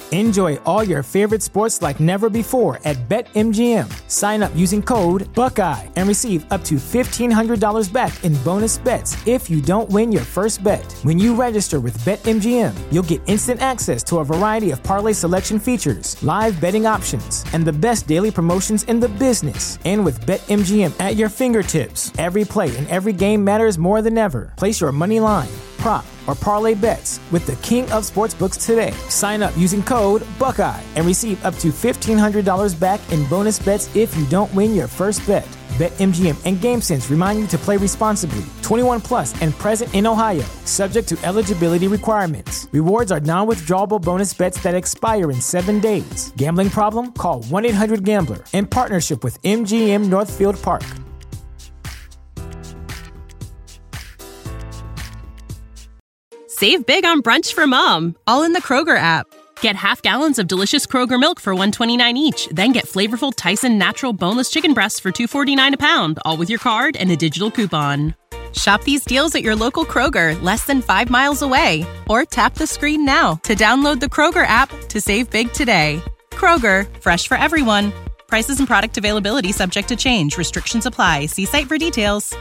Enjoy all your favorite sports like never before at BetMGM. Sign up using code Buckeye and receive up to $1,500 back in bonus bets if you don't win your first bet. When you register with BetMGM, you'll get instant access to a variety of parlay selection features, live betting options, and the best daily promotions in the business. And with BetMGM at your fingertips, every play and every game matters more than ever. Place your money line, prop, or parlay bets with the king of sportsbooks today. Sign up using code Buckeye and receive up to $1,500 back in bonus bets if you don't win your first bet. BetMGM and GameSense remind you to play responsibly. 21 plus and present in Ohio, subject to eligibility requirements. Rewards are non-withdrawable bonus bets that expire in 7 days. Gambling problem? Call 1-800-GAMBLER. In partnership with MGM Northfield Park. Save big on brunch for mom, all in the Kroger app. Get half gallons of delicious Kroger milk for $1.29 each. Then get flavorful Tyson natural boneless chicken breasts for $2.49 a pound, all with your card and a digital coupon. Shop these deals at your local Kroger, less than 5 miles away. Or tap the screen now to download the Kroger app to save big today. Kroger, fresh for everyone. Prices and product availability subject to change. Restrictions apply. See site for details.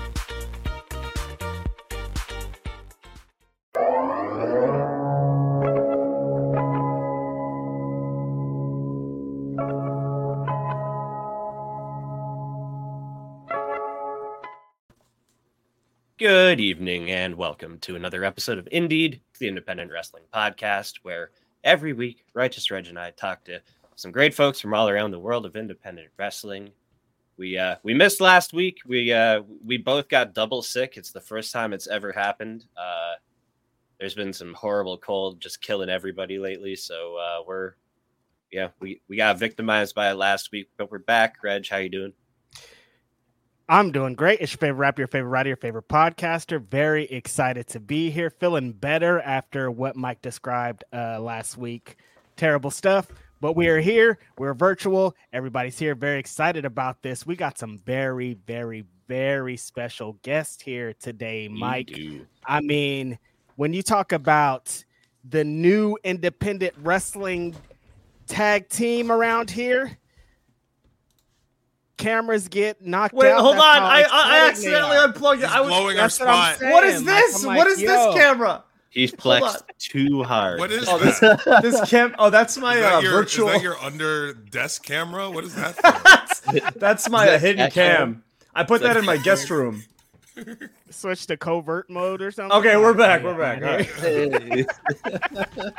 Good evening and welcome to another episode of Indeed, the Independent Wrestling Podcast, where every week Righteous Reg and I talk to some great folks from all around the world of independent wrestling. We missed last week. We both got double sick. It's the first time it's ever happened. There's been some horrible cold just killing everybody lately, so we got victimized by it last week, but we're back. Reg, how you doing? I'm doing great. It's your favorite rapper, your favorite writer, your favorite podcaster. Very excited to be here. Feeling better after what Mike described last week. Terrible stuff, but we are here. We're virtual. Everybody's here. Very excited about this. We got some very, very, very special guests here today, Mike. I mean, when you talk about the new independent wrestling tag team around here, cameras get knocked out. Wait, hold on. I accidentally unplugged it. I was blowing our spot. What is this? What is this camera? He's flexed too hard. What is that? This cam? Oh, that's my virtual. Is that your under desk camera? What is that for? That's my hidden cam. I put that in my guest room. Switch to covert mode or something. Okay, we're back. We're back. All right.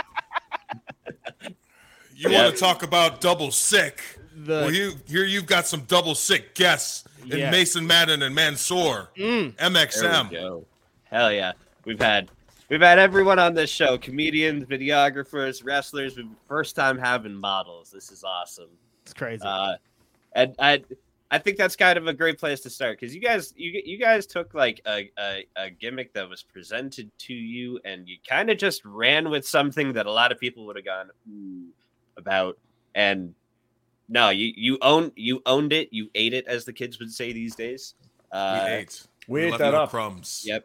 You want to talk about double sick? Well, you've got some double sick guests in Mason Madden and Mansoor. MXM. Hell yeah. We've had everyone on this show, comedians, videographers, wrestlers. We've first time having models. This is awesome. It's crazy. And I think that's kind of a great place to start because you guys took like a gimmick that was presented to you and you kind of just ran with something that a lot of people would have gone about. And no, you owned it. You ate it, as the kids would say these days. We ate that up. Crumbs. Yep.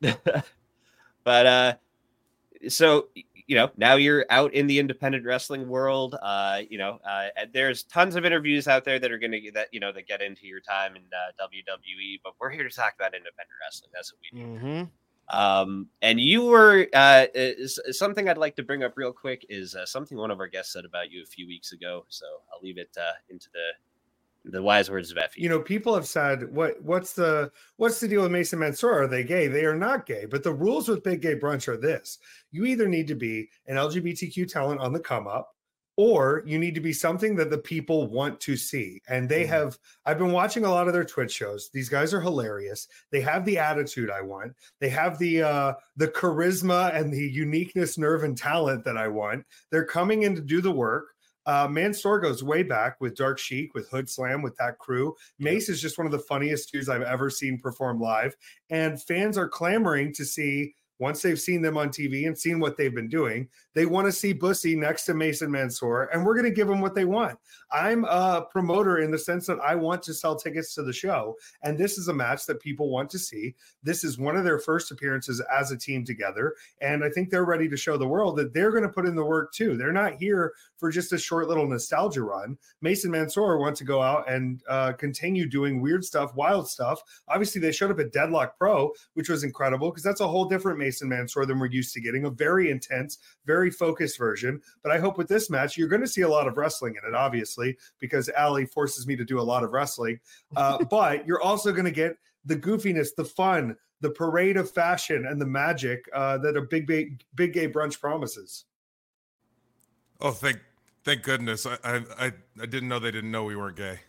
But so now you're out in the independent wrestling world. There's tons of interviews out there that are going to that get into your time in WWE. But we're here to talk about independent wrestling. That's what we do. Mm-hmm. And you were something I'd like to bring up real quick is something one of our guests said about you a few weeks ago. So I'll leave it into the wise words of Effie. People have said, what's the deal with Mason Mansoor? Are they gay? They are not gay. But the rules with Big Gay Brunch are this: you either need to be an LGBTQ talent on the come up, or you need to be something that the people want to see. And they have, I've been watching a lot of their Twitch shows. These guys are hilarious. They have the attitude I want. They have the charisma and the uniqueness, nerve, and talent that I want. They're coming in to do the work. Mansoor goes way back with Dark Sheik, with Hood Slam, with that crew. Mace is just one of the funniest dudes I've ever seen perform live. And fans are clamoring to see once they've seen them on TV and seen what they've been doing, they want to see Bussy next to Mason Mansoor, and we're going to give them what they want. I'm a promoter in the sense that I want to sell tickets to the show, and this is a match that people want to see. This is one of their first appearances as a team together, and I think they're ready to show the world that they're going to put in the work too. They're not here for just a short little nostalgia run. Mason Mansoor wants to go out and continue doing weird stuff, wild stuff. Obviously, they showed up at Deadlock Pro, which was incredible because that's a whole different Mason Mansoor than we're used to getting, a very intense, very focused version. But I hope with this match, you're going to see a lot of wrestling in it, obviously, because Allie forces me to do a lot of wrestling. But you're also going to get the goofiness, the fun, the parade of fashion, and the magic that a big gay brunch promises. Oh, thank goodness. I didn't know they didn't know we weren't gay.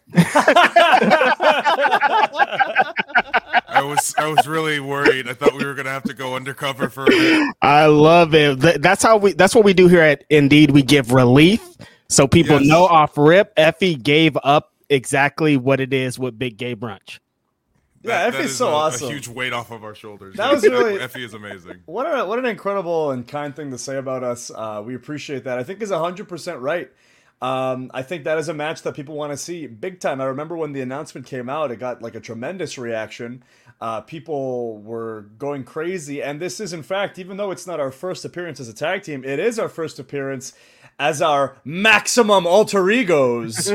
I was really worried. I thought we were gonna have to go undercover for a bit. I love it. That's what we do here at Indeed. We give relief so people know off rip. Effie gave up exactly what it is with Big Gay Brunch. Yeah, Effie's so awesome. A huge weight off of our shoulders. That was really Effie is amazing. What an incredible and kind thing to say about us. We appreciate that. I think is 100% right. I think that is a match that people want to see big time. I remember when the announcement came out, it got like a tremendous reaction. People were going crazy, and this is in fact, even though it's not our first appearance as a tag team, it is our first appearance as our maximum alter egos.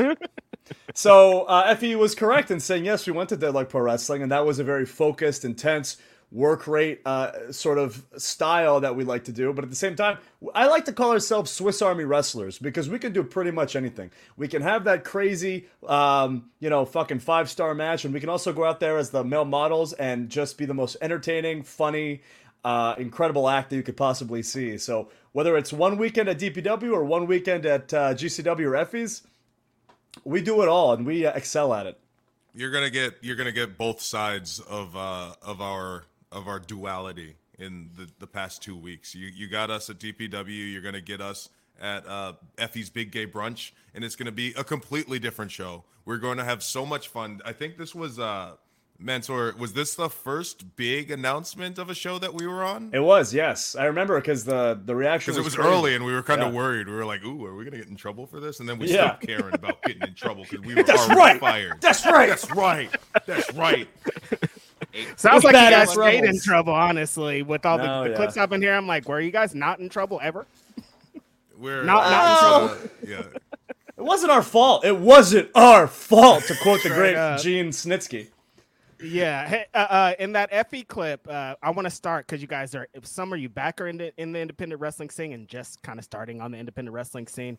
So Effie was correct in saying, yes, we went to Deadlock Pro Wrestling, and that was a very focused, intense, work rate sort of style that we like to do. But at the same time, I like to call ourselves Swiss Army wrestlers because we can do pretty much anything. We can have that crazy, fucking 5-star match, and we can also go out there as the male models and just be the most entertaining, funny, incredible act that you could possibly see. So whether it's one weekend at DPW or one weekend at GCW or Effie's, we do it all, and we excel at it. You're gonna get both sides of our duality in the past 2 weeks. You got us at DPW. You're gonna get us at Effie's Big Gay Brunch, and it's gonna be a completely different show. We're going to have so much fun. I think this was Mansoor, was this the first big announcement of a show that we were on? It was, yes. I remember because the reaction was crazy. Early and we were kind of worried. We were like, ooh, are we going to get in trouble for this? And then we stopped caring about getting in trouble because we were already fired. That's right. That's right. That's right. Sounds like you guys stayed in trouble, honestly. With all the clips up in here, I'm like, were you guys not in trouble ever? We're not in trouble. Yeah. It wasn't our fault. It wasn't our fault, to quote the great Gene Snitsky. Yeah. Hey, in that Effie clip, I want to start because you guys are, some of you back are in the independent wrestling scene and just kind of starting on the independent wrestling scene.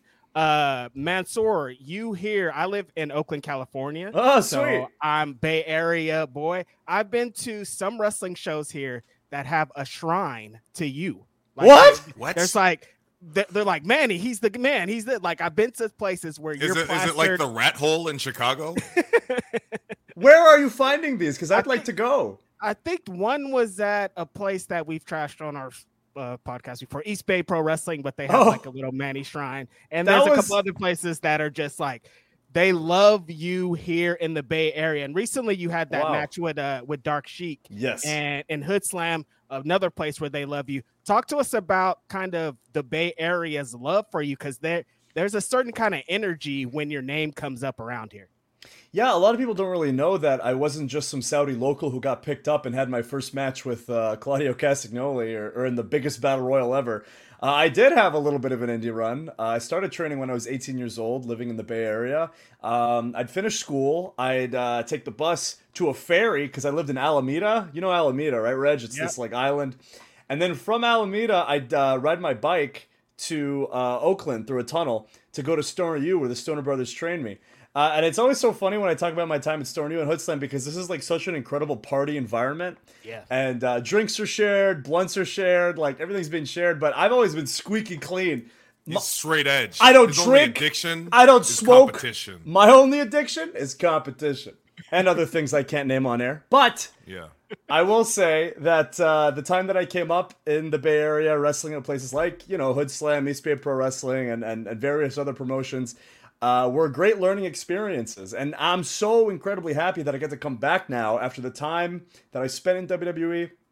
Mansoor, you here, I live in Oakland, California. Oh, so sweet. I'm Bay Area boy. I've been to some wrestling shows here that have a shrine to you. Like, what? There's like, they're like, Manny, he's the man. He's the, like, I've been to places where you're plastered. Is it like the Rat Hole in Chicago? Where are you finding these? Because I'd like to go. I think one was at a place that we've trashed on our podcast before, East Bay Pro Wrestling, but they have like a little Manny shrine. And there's a couple other places that are just like, they love you here in the Bay Area. And recently you had that match with Dark Sheik. Yes. And in Hood Slam, another place where they love you. Talk to us about kind of the Bay Area's love for you, because there's a certain kind of energy when your name comes up around here. Yeah, a lot of people don't really know that I wasn't just some Saudi local who got picked up and had my first match with Claudio Castagnoli or in the biggest battle royal ever. I did have a little bit of an indie run. I started training when I was 18 years old, living in the Bay Area. I'd finish school. I'd take the bus to a ferry because I lived in Alameda. You know Alameda, right, Reg? It's this like island. And then from Alameda, I'd ride my bike to Oakland through a tunnel to go to Stoner U, where the Stoner Brothers trained me. And it's always so funny when I talk about my time at Stoner U and Hood Slam, because this is like such an incredible party environment. Yeah. And drinks are shared, blunts are shared, like everything's been shared. But I've always been squeaky clean. He's straight edge. I don't His drink. Only addiction I don't smoke. Competition. My only addiction is competition. And other things I can't name on air. But yeah, I will say that the time that I came up in the Bay Area, wrestling at places like, Hood Slam, East Bay Pro Wrestling, and various other promotions, were great learning experiences. And I'm so incredibly happy that I get to come back now after the time that I spent in WWE,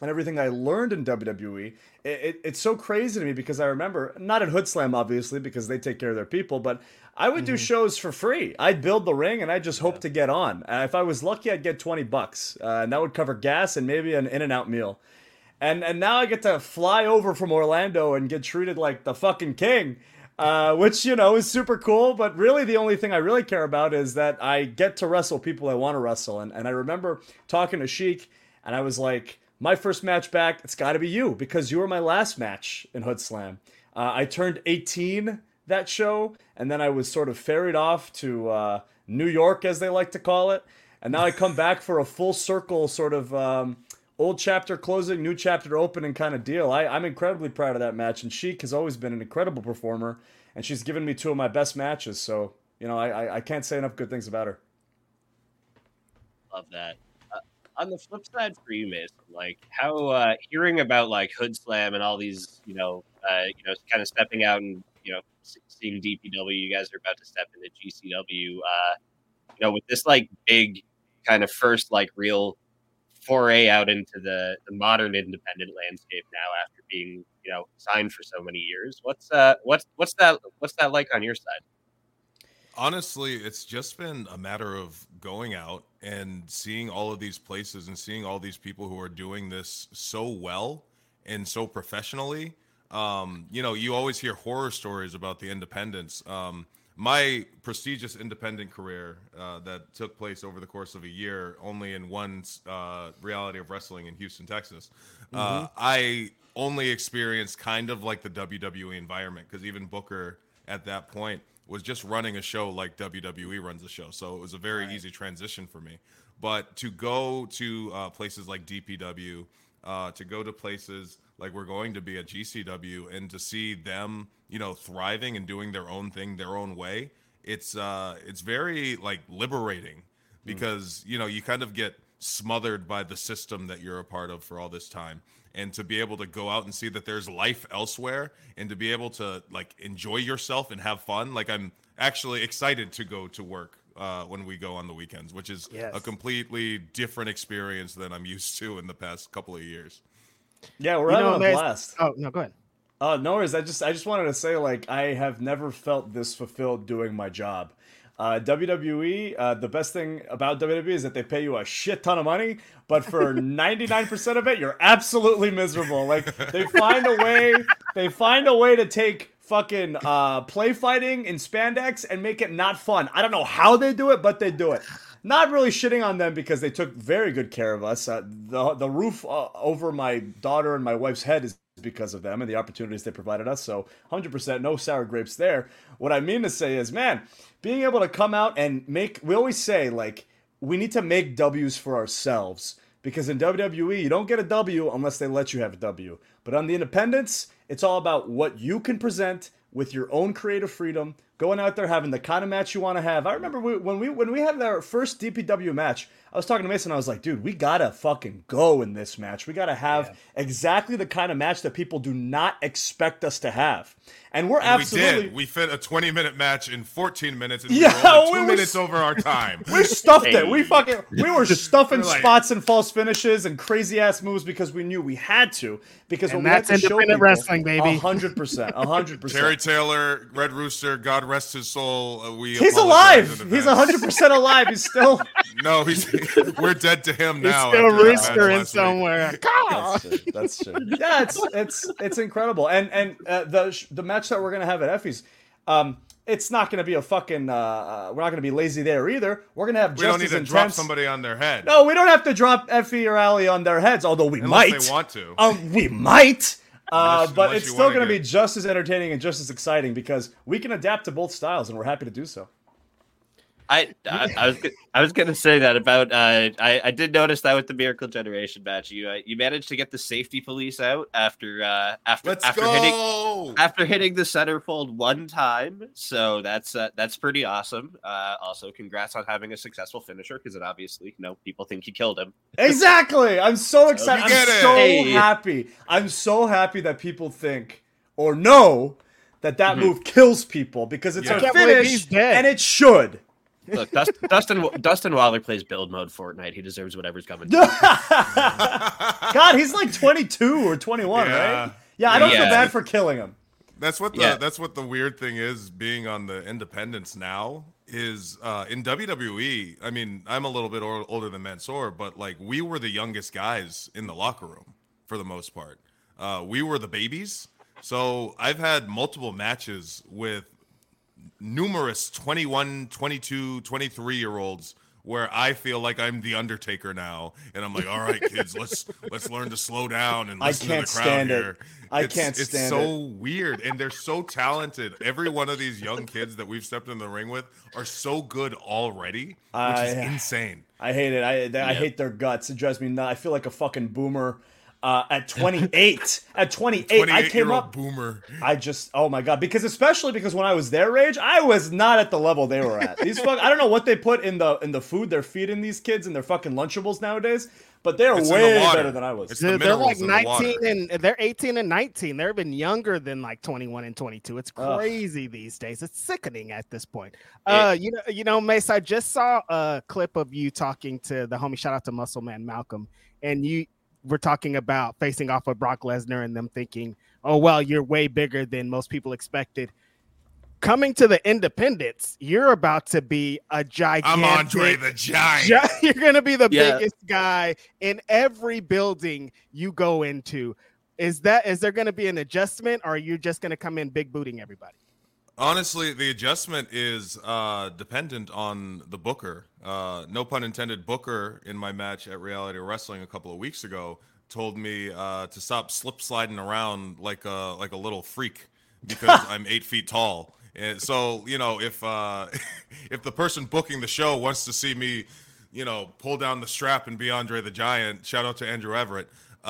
and everything I learned in WWE, it's so crazy to me because I remember, not at Hood Slam, obviously, because they take care of their people, but I would do shows for free. I'd build the ring and I just hope to get on. If I was lucky, I'd get $20, and that would cover gas and maybe an In-N-Out meal. And now I get to fly over from Orlando and get treated like the fucking king, which, is super cool. But really, the only thing I really care about is that I get to wrestle people I want to wrestle. And I remember talking to Sheik, and I was like, my first match back, it's got to be you, because you were my last match in Hood Slam. I turned 18 that show, and then I was sort of ferried off to New York, as they like to call it. And now I come back for a full circle sort of old chapter closing, new chapter opening kind of deal. I'm incredibly proud of that match, and Sheik has always been an incredible performer, and she's given me 2 of my best matches. So, I can't say enough good things about her. Love that. On the flip side for you, Mason, like how hearing about like Hood Slam and all these, kind of stepping out and seeing DPW, you guys are about to step into GCW. With this like big kind of first like real foray out into the modern independent landscape now after being signed for so many years. What's that like on your side? Honestly, it's just been a matter of going out and seeing all of these places and seeing all these people who are doing this so well and so professionally. You always hear horror stories about the independents. My prestigious independent career that took place over the course of a year, only in one reality of wrestling in Houston, Texas, I only experienced kind of like the WWE environment, because even Booker at that point was just running a show like WWE runs a show. So it was a very easy transition for me. But to go to places like DPW, to go to places like we're going to be at GCW, and to see them, thriving and doing their own thing, their own way, it's very like liberating, because, you kind of get smothered by the system that you're a part of for all this time. And to be able to go out and see that there's life elsewhere, and to be able to like enjoy yourself and have fun. Like, I'm actually excited to go to work when we go on the weekends, which is a completely different experience than I'm used to in the past couple of years. Yeah, we're having a blast. Oh, no, go ahead. No worries. I just wanted to say, like, I have never felt this fulfilled doing my job. WWE, the best thing about WWE is that they pay you a shit ton of money, but for 99% of it, you're absolutely miserable. Like, they find a way to take fucking play fighting in spandex and make it not fun. I don't know how they do it, but they do it. Not really shitting on them, because they took very good care of us. The roof over my daughter and my wife's head is because of them and the opportunities they provided us. So 100% no sour grapes there. What I mean to say is, man, being able to come out and we always say, like, we need to make W's for ourselves, because in WWE, you don't get a W unless they let you have a W. But on the independents, it's all about what you can present with your own creative freedom, going out there, having the kind of match you want to have. I remember when we had our first DPW match, I was talking to Mason, I was like, dude, we gotta fucking go in this match. We gotta have exactly the kind of match that people do not expect us to have. And we're absolutely... We did. We fit a 20-minute match in 14 minutes, and we were only 2 minutes over our time. We stuffed it. We were stuffing spots and false finishes and crazy-ass moves because we knew we had to. Because when that's we had to independent wrestling, baby. 100%. Terry Taylor, Red Rooster, God rest his soul. He's alive. He's 100% alive. He's still... No, we're dead to him now. He's still roostering somewhere. That's true. Yeah, it's incredible. And the match that we're gonna have at Effie's, it's not gonna be a fucking. We're not gonna be lazy there either. We're gonna have. We don't need to drop somebody on their head. No, we don't have to drop Effie or Allie on their heads. Although we Unless might. They want to. We might. But it's still gonna be just as entertaining and just as exciting, because we can adapt to both styles, and we're happy to do so. I was gonna say that about I did notice that with the Miracle Generation match, you managed to get the safety police out after hitting the centerfold one time, so that's pretty awesome. Also, congrats on having a successful finisher, because it obviously people think you killed him. Exactly. I'm so excited. Happy. I'm so happy that people think or know that move kills people, because it's a finish and it should. Look, Dustin Waller plays build mode Fortnite. He deserves whatever's coming. God, he's like 22 or 21, right? Yeah, I don't feel bad for killing him. That's what the weird thing is being on the independents now is in WWE. I mean, I'm a little bit older than Mansoor, but like we were the youngest guys in the locker room for the most part. We were the babies. So I've had multiple matches with numerous 21, 22, 23-year-olds where I feel like I'm the Undertaker now, and I'm like, all right, kids, let's learn to slow down and listen to the crowd here. I can't stand it. It's so weird, and they're so talented. Every one of these young kids that we've stepped in the ring with are so good already, which is insane. I hate it. I hate their guts. It drives me nuts. I feel like a fucking boomer. At 28, I came up. Boomer. Oh my god! Especially because when I was their age, I was not at the level they were at. I don't know what they put in the food they're feeding these kids in their fucking Lunchables nowadays, but they're way better than I was. They're like 19 and they're 18 and 19. They're even younger than like 21 and 22. It's crazy these days. It's sickening at this point. You know, Mace, I just saw a clip of you talking to the homie. Shout out to Muscle Man Malcolm, and we're talking about facing off with Brock Lesnar and them thinking, oh, well, you're way bigger than most people expected. Coming to the independents, you're about to be a gigantic. I'm Andre the Giant. You're going to be the biggest guy in every building you go into. Is there going to be an adjustment, or are you just going to come in big booting everybody? Honestly, the adjustment is dependent on the booker. No pun intended. Booker in my match at Reality Wrestling a couple of weeks ago told me to stop slip sliding around like a little freak because I'm 8 feet tall. And so, you know, if the person booking the show wants to see me, you know, pull down the strap and be Andre the Giant, shout out to Andrew Everett.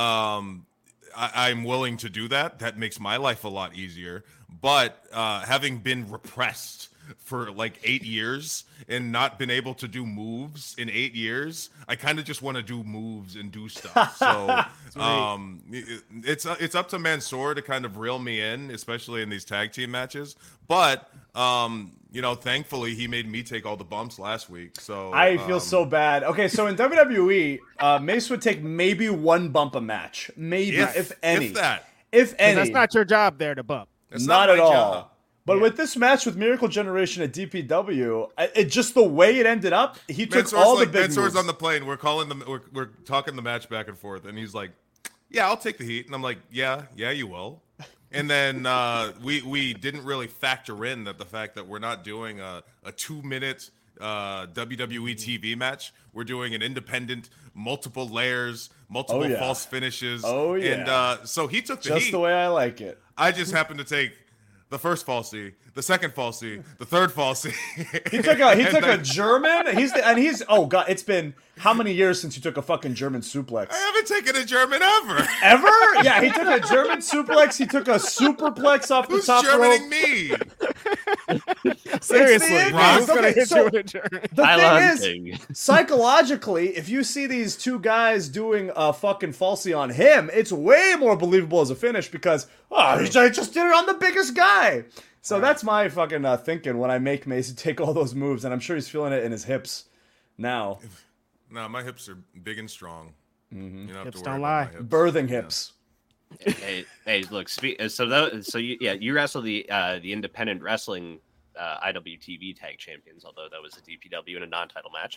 I'm willing to do that. That makes my life a lot easier. But having been repressed for like 8 years and not been able to do moves in 8 years, I kind of just want to do moves and do stuff. So it's up to Mansoor to kind of reel me in, especially in these tag team matches. But you know, thankfully he made me take all the bumps last week. So I feel so bad. Okay, so in WWE, Mace would take maybe one bump a match, maybe if any. If any. That's not your job there to bump. That's not at my all. job. But with this match with Miracle Generation at DPW, it just the way it ended up, he took Mansoor's all the big Mansoor's moves. on the plane. We're talking the match back and forth, and he's like, "Yeah, I'll take the heat," and I'm like, "Yeah, you will." And then we didn't really factor in the fact that we're not doing a 2-minute WWE TV match. We're doing an independent, multiple layers, multiple false finishes. Oh yeah. And so he took the just heat. the way I like it. I just happened to take the first falsie, the second falsie, the third falsie. He took a German. Oh god, it's been how many years since you took a fucking German suplex? I haven't taken a German ever. Ever? Yeah, he took a German suplex. He took a superplex off the top rope. Who's Germaning me? Seriously, Ross, who's gonna hit you with a German? The thing is, psychologically, if you see these two guys doing a fucking falsie on him, it's way more believable as a finish because he just did it on the biggest guy. So that's my fucking thinking when I make Mason take all those moves, and I'm sure he's feeling it in his hips now. No, my hips are big and strong. Mm-hmm. You don't have Hips to worry don't about lie. my hips. Birthing hips. Hey, look. You wrestled the independent wrestling IWTV tag champions, although that was a DPW in a non-title match.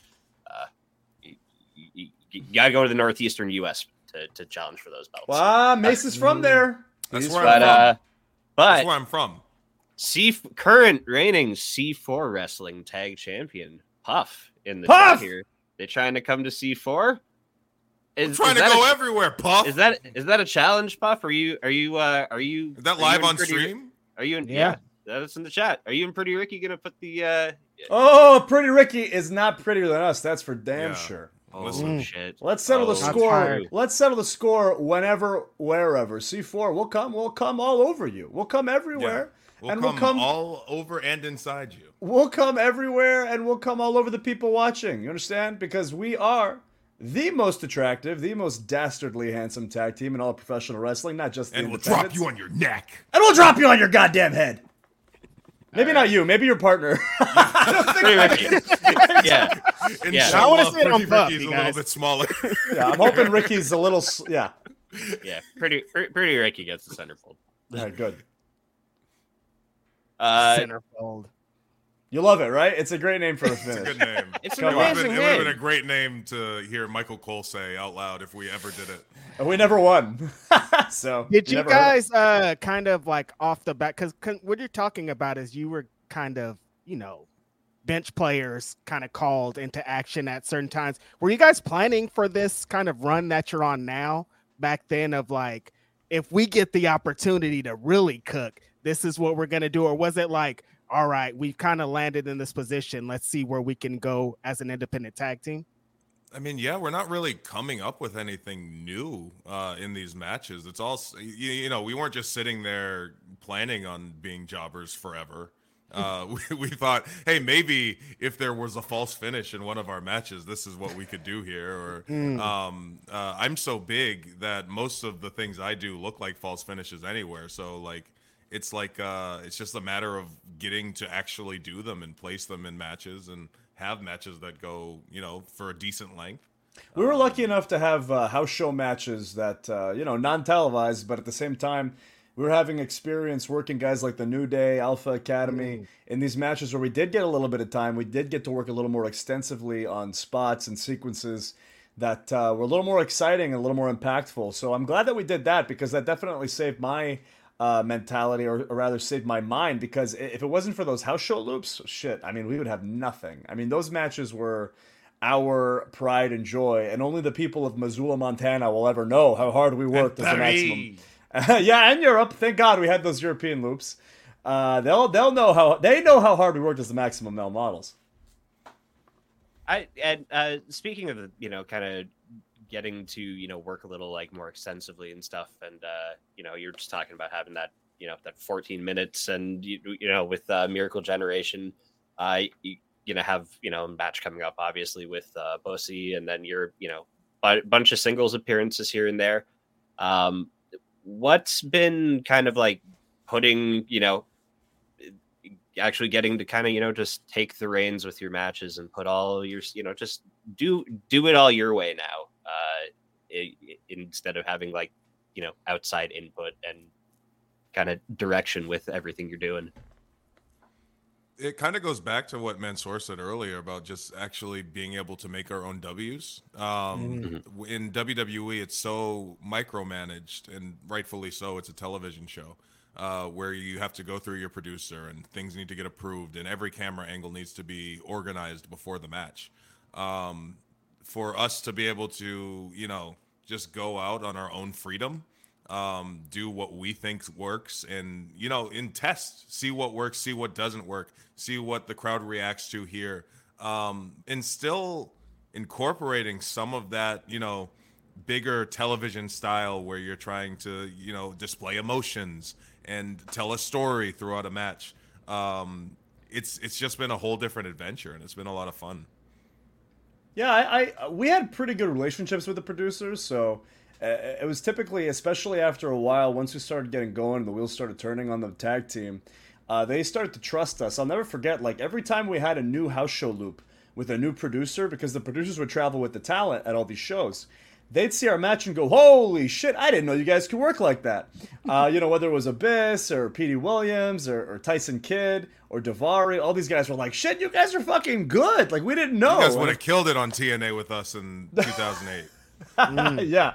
You gotta go to the northeastern U.S. to challenge for those belts. Wow, Mace is from there. That's where I'm from. But That's where I'm from. Current reigning C4 wrestling tag champion Puff in the chat here. They trying to come to C4? I'm trying to go everywhere, Puff. Is that a challenge, Puff? Are you? Is that live on stream? Are you in? Yeah, that's in the chat. Are you and Pretty Ricky gonna put the? Oh, Pretty Ricky is not prettier than us. That's for damn sure. Listen, shit. Let's settle the score. tired. Let's settle the score whenever, wherever. C4, we'll come. We'll come all over you. We'll come everywhere. Yeah. We'll come all over and inside you. We'll come everywhere, and we'll come all over the people watching. You understand? Because we are the most attractive, the most dastardly handsome tag team in all of professional wrestling, not just the And we'll drop you on your neck. And we'll drop you on your goddamn head. Maybe not you. Maybe your partner. Pretty Ricky. Yeah. I want to see it on Buck, Ricky's you a little guys. bit smaller. Yeah, I'm hoping Ricky's a little. Yeah. Yeah. Pretty Ricky gets the centerfold. All right, good. Centerfold. You love it, right? It's a great name for a It's a finish. good name. It's Come an on. amazing It would have been a name. great name to hear Michael Cole say out loud if we ever did it. And we never won. So Did you never heard it. guys kind of like off the bat? Because what you're talking about is you were kind of, bench players kind of called into action at certain times. Were you guys planning for this kind of run that you're on now back then of like, if we get the opportunity to really cook, this is what we're going to do? Or was it like, all right, we've kind of landed in this position. Let's see where we can go as an independent tag team? I mean, yeah, we're not really coming up with anything new in these matches. It's all, we weren't just sitting there planning on being jobbers forever. We thought, hey, maybe if there was a false finish in one of our matches, this is what we could do here. Or I'm so big that most of the things I do look like false finishes anywhere. So it's just a matter of getting to actually do them and place them in matches and have matches that go, for a decent length. We were lucky enough to have house show matches that, non-televised, but at the same time, we were having experience working guys like the New Day, Alpha Academy, in these matches where we did get a little bit of time. We did get to work a little more extensively on spots and sequences that were a little more exciting and a little more impactful. So I'm glad that we did that, because that definitely saved my mentality, or rather saved my mind, because if it wasn't for those house show loops, we would have nothing. I mean, those matches were our pride and joy, and only the people of Missoula, Montana will ever know how hard we worked as the maximum. Yeah, and Europe. Thank God we had those European loops. They'll know how hard we worked as the Maximum Male models. Speaking of kind of getting to work a little more extensively and stuff, and you're just talking about having that that 14 minutes, and with Miracle Generation, you have a match coming up obviously with Bosi, and then you're a bunch of singles appearances here and there. What's been kind of putting actually getting to kind of just take the reins with your matches and put all your just do it all your way now, instead of having outside input and kind of direction with everything you're doing? It kind of goes back to what Mansoor said earlier about just actually being able to make our own W's. In WWE, it's so micromanaged, and rightfully so. It's a television show where you have to go through your producer, and things need to get approved, and every camera angle needs to be organized before the match. For us to be able to, just go out on our own freedom, do what we think works, and in test, see what works, see what doesn't work, see what the crowd reacts to here, and still incorporating some of that bigger television style where you're trying to display emotions and tell a story throughout a match. It's just been a whole different adventure, and it's been a lot of fun. Yeah, we had pretty good relationships with the producers, so it was typically, especially after a while, once we started getting going and the wheels started turning on the tag team, they started to trust us. I'll never forget, every time we had a new house show loop with a new producer, because the producers would travel with the talent at all these shows, they'd see our match and go, holy shit, I didn't know you guys could work like that. Whether it was Abyss or Petey Williams or Tyson Kidd or Daivari, all these guys were like, shit, you guys are fucking good. We didn't know. You guys would have killed it on TNA with us in 2008. Yeah.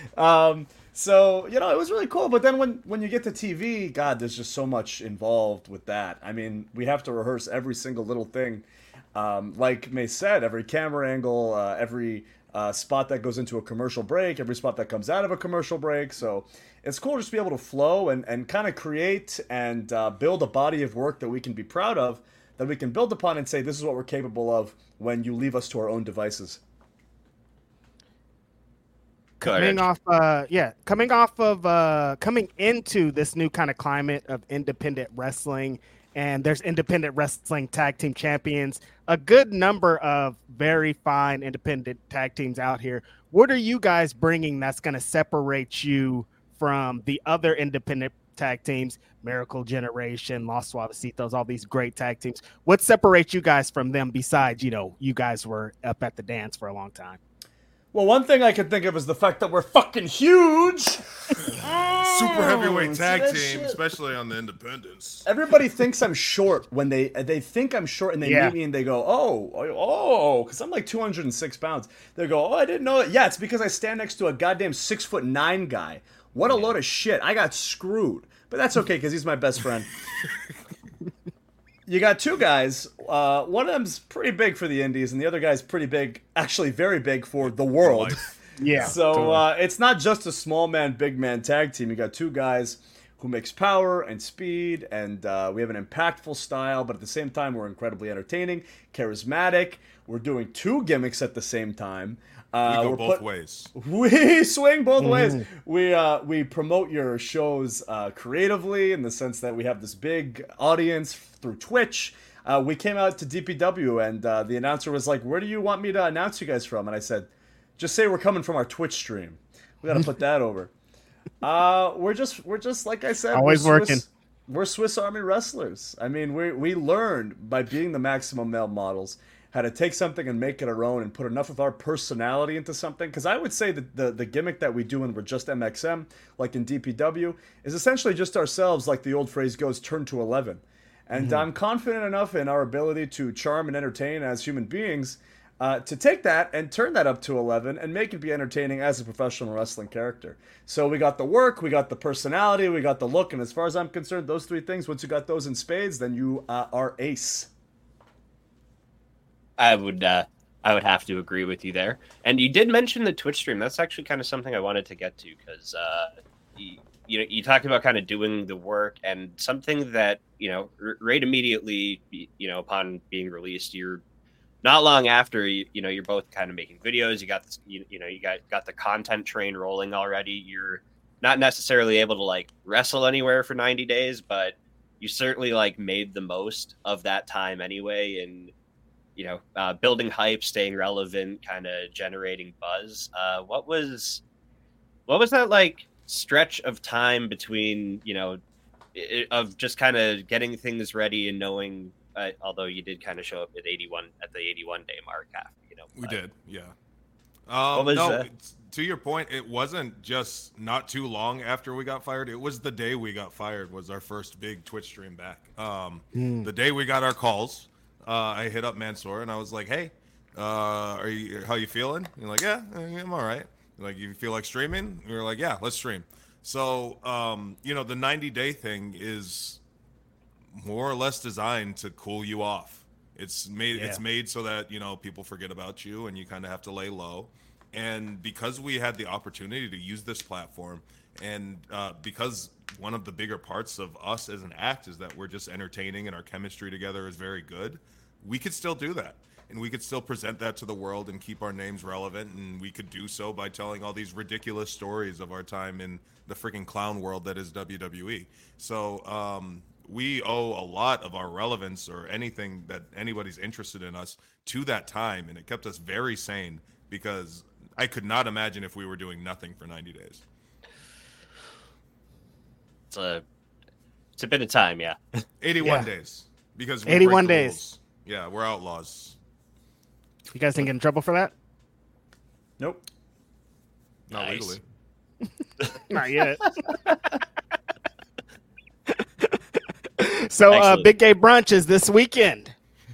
So, it was really cool. But then when you get to TV, God, there's just so much involved with that. I mean, we have to rehearse every single little thing. Like May said, every camera angle, every spot that goes into a commercial break, every spot that comes out of a commercial break. So it's cool just to be able to flow and kind of create and build a body of work that we can be proud of, that we can build upon and say, this is what we're capable of when you leave us to our own devices. Coming into this new kind of climate of independent wrestling, and there's independent wrestling tag team champions, a good number of very fine independent tag teams out here. What are you guys bringing that's going to separate you from the other independent tag teams, Miracle Generation, Los Suavecitos, all these great tag teams. What separates you guys from them besides, you guys were up at the dance for a long time? Well, one thing I can think of is the fact that we're fucking huge. Super heavyweight tag team, especially on the independents. Everybody thinks I'm short when they think I'm short, and they meet me and they go, oh, because I'm like 206 pounds. They go, oh, I didn't know it. Yeah, it's because I stand next to a goddamn 6'9" guy. What a load of shit. I got screwed. But that's okay, because he's my best friend. You got two guys. One of them's pretty big for the indies, and the other guy's pretty big, actually very big for the world. Yeah. So totally. It's not just a small man, big man tag team. You got two guys who mix power and speed, and we have an impactful style, but at the same time, we're incredibly entertaining, charismatic. We're doing two gimmicks at the same time. We go both ways. We swing both ways. We promote your shows creatively in the sense that we have this big audience through Twitch. We came out to DPW and the announcer was like, "Where do you want me to announce you guys from?" And I said, "Just say we're coming from our Twitch stream." We got to put that over. We're just like I said, always working. We're Swiss Army wrestlers. I mean, we learned by being the Maximum Male Models how to take something and make it our own and put enough of our personality into something. Because I would say that the gimmick that we do when we're just MXM, like in DPW, is essentially just ourselves, like the old phrase goes, turn to 11. And I'm confident enough in our ability to charm and entertain as human beings to take that and turn that up to 11 and make it be entertaining as a professional wrestling character. So we got the work, we got the personality, we got the look. And as far as I'm concerned, those three things, once you got those in spades, then you are ace. I would have to agree with you there. And you did mention the Twitch stream. That's actually kind of something I wanted to get to because you talked about kind of doing the work and something that right immediately upon being released, you're not long after you're both kind of making videos. You got this, you got the content train rolling already. You're not necessarily able to like wrestle anywhere for 90 days, but you certainly like made the most of that time anyway and building hype, staying relevant, kind of generating buzz. What was that like stretch of time between, of just kind of getting things ready and knowing, although you did kind of show up at the 81 day mark after, We did. Yeah. To your point, it wasn't just not too long after we got fired. It was the day we got fired was our first big Twitch stream back. The day we got our calls, I hit up Mansoor and I was like, "Hey, how you feeling?" You're like, "Yeah, I'm all right." Like, "You feel like streaming?" We were like, "Yeah, let's stream." So, the 90-day thing is more or less designed to cool you off. It's made so that people forget about you and you kind of have to lay low. And because we had the opportunity to use this platform, and because one of the bigger parts of us as an act is that we're just entertaining and our chemistry together is very good, we could still do that. And we could still present that to the world and keep our names relevant. And we could do so by telling all these ridiculous stories of our time in the freaking clown world that is WWE. So we owe a lot of our relevance or anything that anybody's interested in us to that time. And it kept us very sane because I could not imagine if we were doing nothing for 90 days. It's a bit of time, yeah. 81 days. Because 81 days. Rules. Yeah, we're outlaws. You guys didn't get in trouble for that? Nope. Not Nice. legally. Not yet. So Excellent. Big Gay Brunch is this weekend.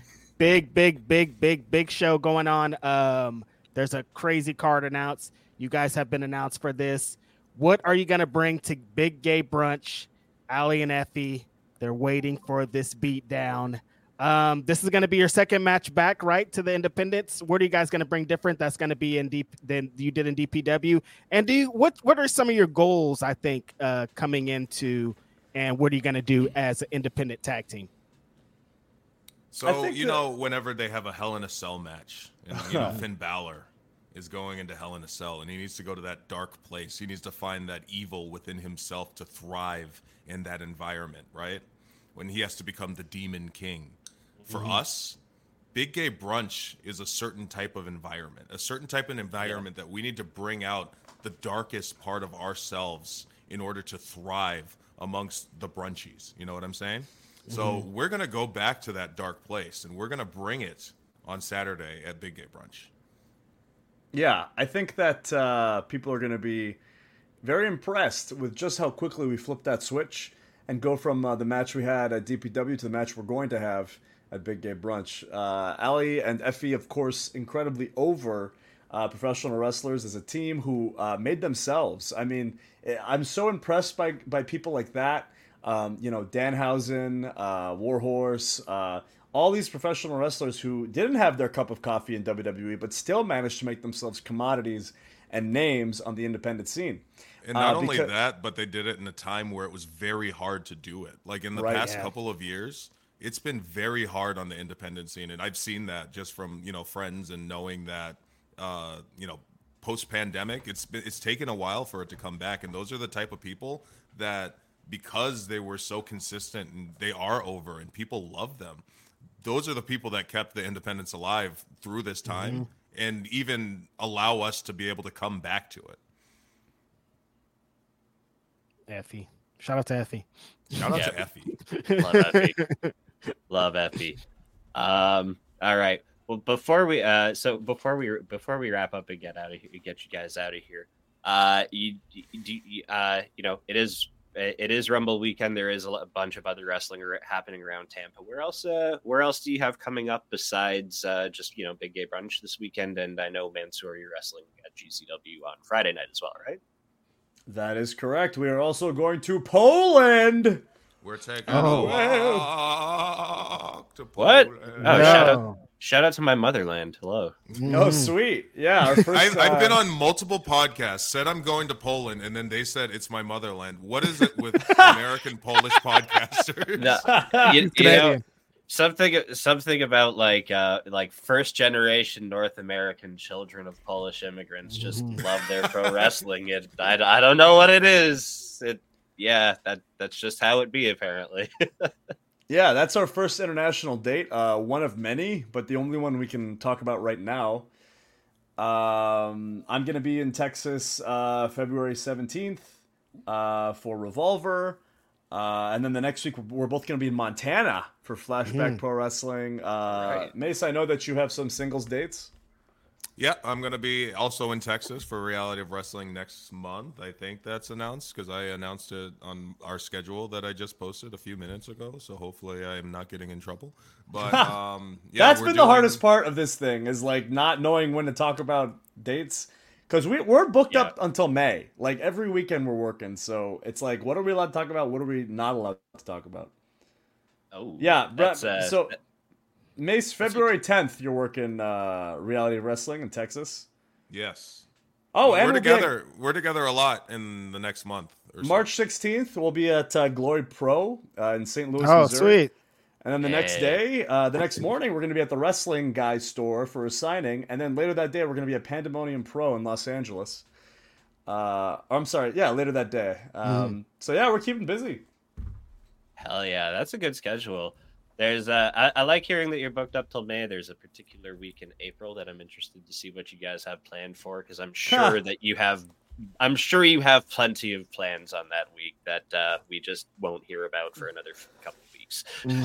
Big show going on. There's a crazy card announced. You guys have been announced for this. What are you going to bring to Big Gay Brunch? Ali and Effie, they're waiting for this beatdown. This is going to be your second match back, right, to the Independents. What are you guys going to bring different? That's going to be in than you did in DPW. And what are some of your goals, I think, coming into, and what are you going to do as an independent tag team? So, whenever they have a Hell in a Cell match, and, Finn Balor is going into Hell in a Cell, and he needs to go to that dark place. He needs to find that evil within himself to thrive in that environment, right? When he has to become the Demon King. For us, Big Gay Brunch is a certain type of environment, that we need to bring out the darkest part of ourselves in order to thrive amongst the brunchies. You know what I'm saying? So we're going to go back to that dark place, and we're going to bring it on Saturday at Big Gay Brunch. Yeah, I think that people are going to be very impressed with just how quickly we flipped that switch and go from the match we had at DPW to the match we're going to have at Big Gay Brunch. Ali and Effie, of course, incredibly over professional wrestlers as a team who made themselves. I mean, I'm so impressed by people like that. Danhausen, Warhorse, all these professional wrestlers who didn't have their cup of coffee in WWE, but still managed to make themselves commodities and names on the independent scene. And not only that, but they did it in a time where it was very hard to do it. Like in the past couple of years, it's been very hard on the independent scene. And I've seen that just from, friends and knowing that, post-pandemic, it's taken a while for it to come back. And those are the type of people that, because they were so consistent and they are over and people love them, those are the people that kept the independents alive through this time and even allow us to be able to come back to it. Effie. Shout out to Effie. Shout out to Effie. Love Effie. Love Effie. All right. Well, before we wrap up and get you guys out of here, it is Rumble weekend. There is a bunch of other wrestling happening around Tampa. Where else do you have coming up besides just Big Gay Brunch this weekend? And I know, Mansoor, you're wrestling at GCW on Friday night as well, right? That is correct. We are also going to Poland. We're taking a walk to What? Poland. Oh, shout out to my motherland. Hello. Oh, sweet. Yeah. Our first, I've been on multiple podcasts, said I'm going to Poland, and then they said it's my motherland. What is it with American Polish podcasters? Something about like first generation North American children of Polish immigrants just love their pro wrestling. I don't know what it is. That's just how it be, apparently. Yeah, that's our first international date. One of many, but the only one we can talk about right now. I'm going to be in Texas February 17th for Revolver. And then the next week, we're both going to be in Montana for Flashback Pro Wrestling. Right. Mace, I know that you have some singles dates. Yeah, I'm going to be also in Texas for Reality of Wrestling next month. I think that's announced because I announced it on our schedule that I just posted a few minutes ago. So hopefully I am not getting in trouble. But that's been the hardest part of this thing is like not knowing when to talk about dates. Because we're booked up until May. Like every weekend we're working. So it's like, what are we allowed to talk about? What are we not allowed to talk about? Oh, yeah. Mace, February 10th, you're working Reality of Wrestling in Texas. Yes. Oh, and we're together a lot in the next month. March 16th, we'll be at Glory Pro in St. Louis, Oh, Missouri. sweet. And then the next day, the next morning, we're going to be at the Wrestling Guys store for a signing. And then later that day, we're going to be at Pandemonium Pro in Los Angeles. Later that day. So yeah, we're keeping busy. Hell yeah, that's a good schedule. There's I like hearing that you're booked up till May. There's a particular week in April that I'm interested to see what you guys have planned for, because I'm sure that you have plenty of plans on that week that we just won't hear about for another couple of weeks.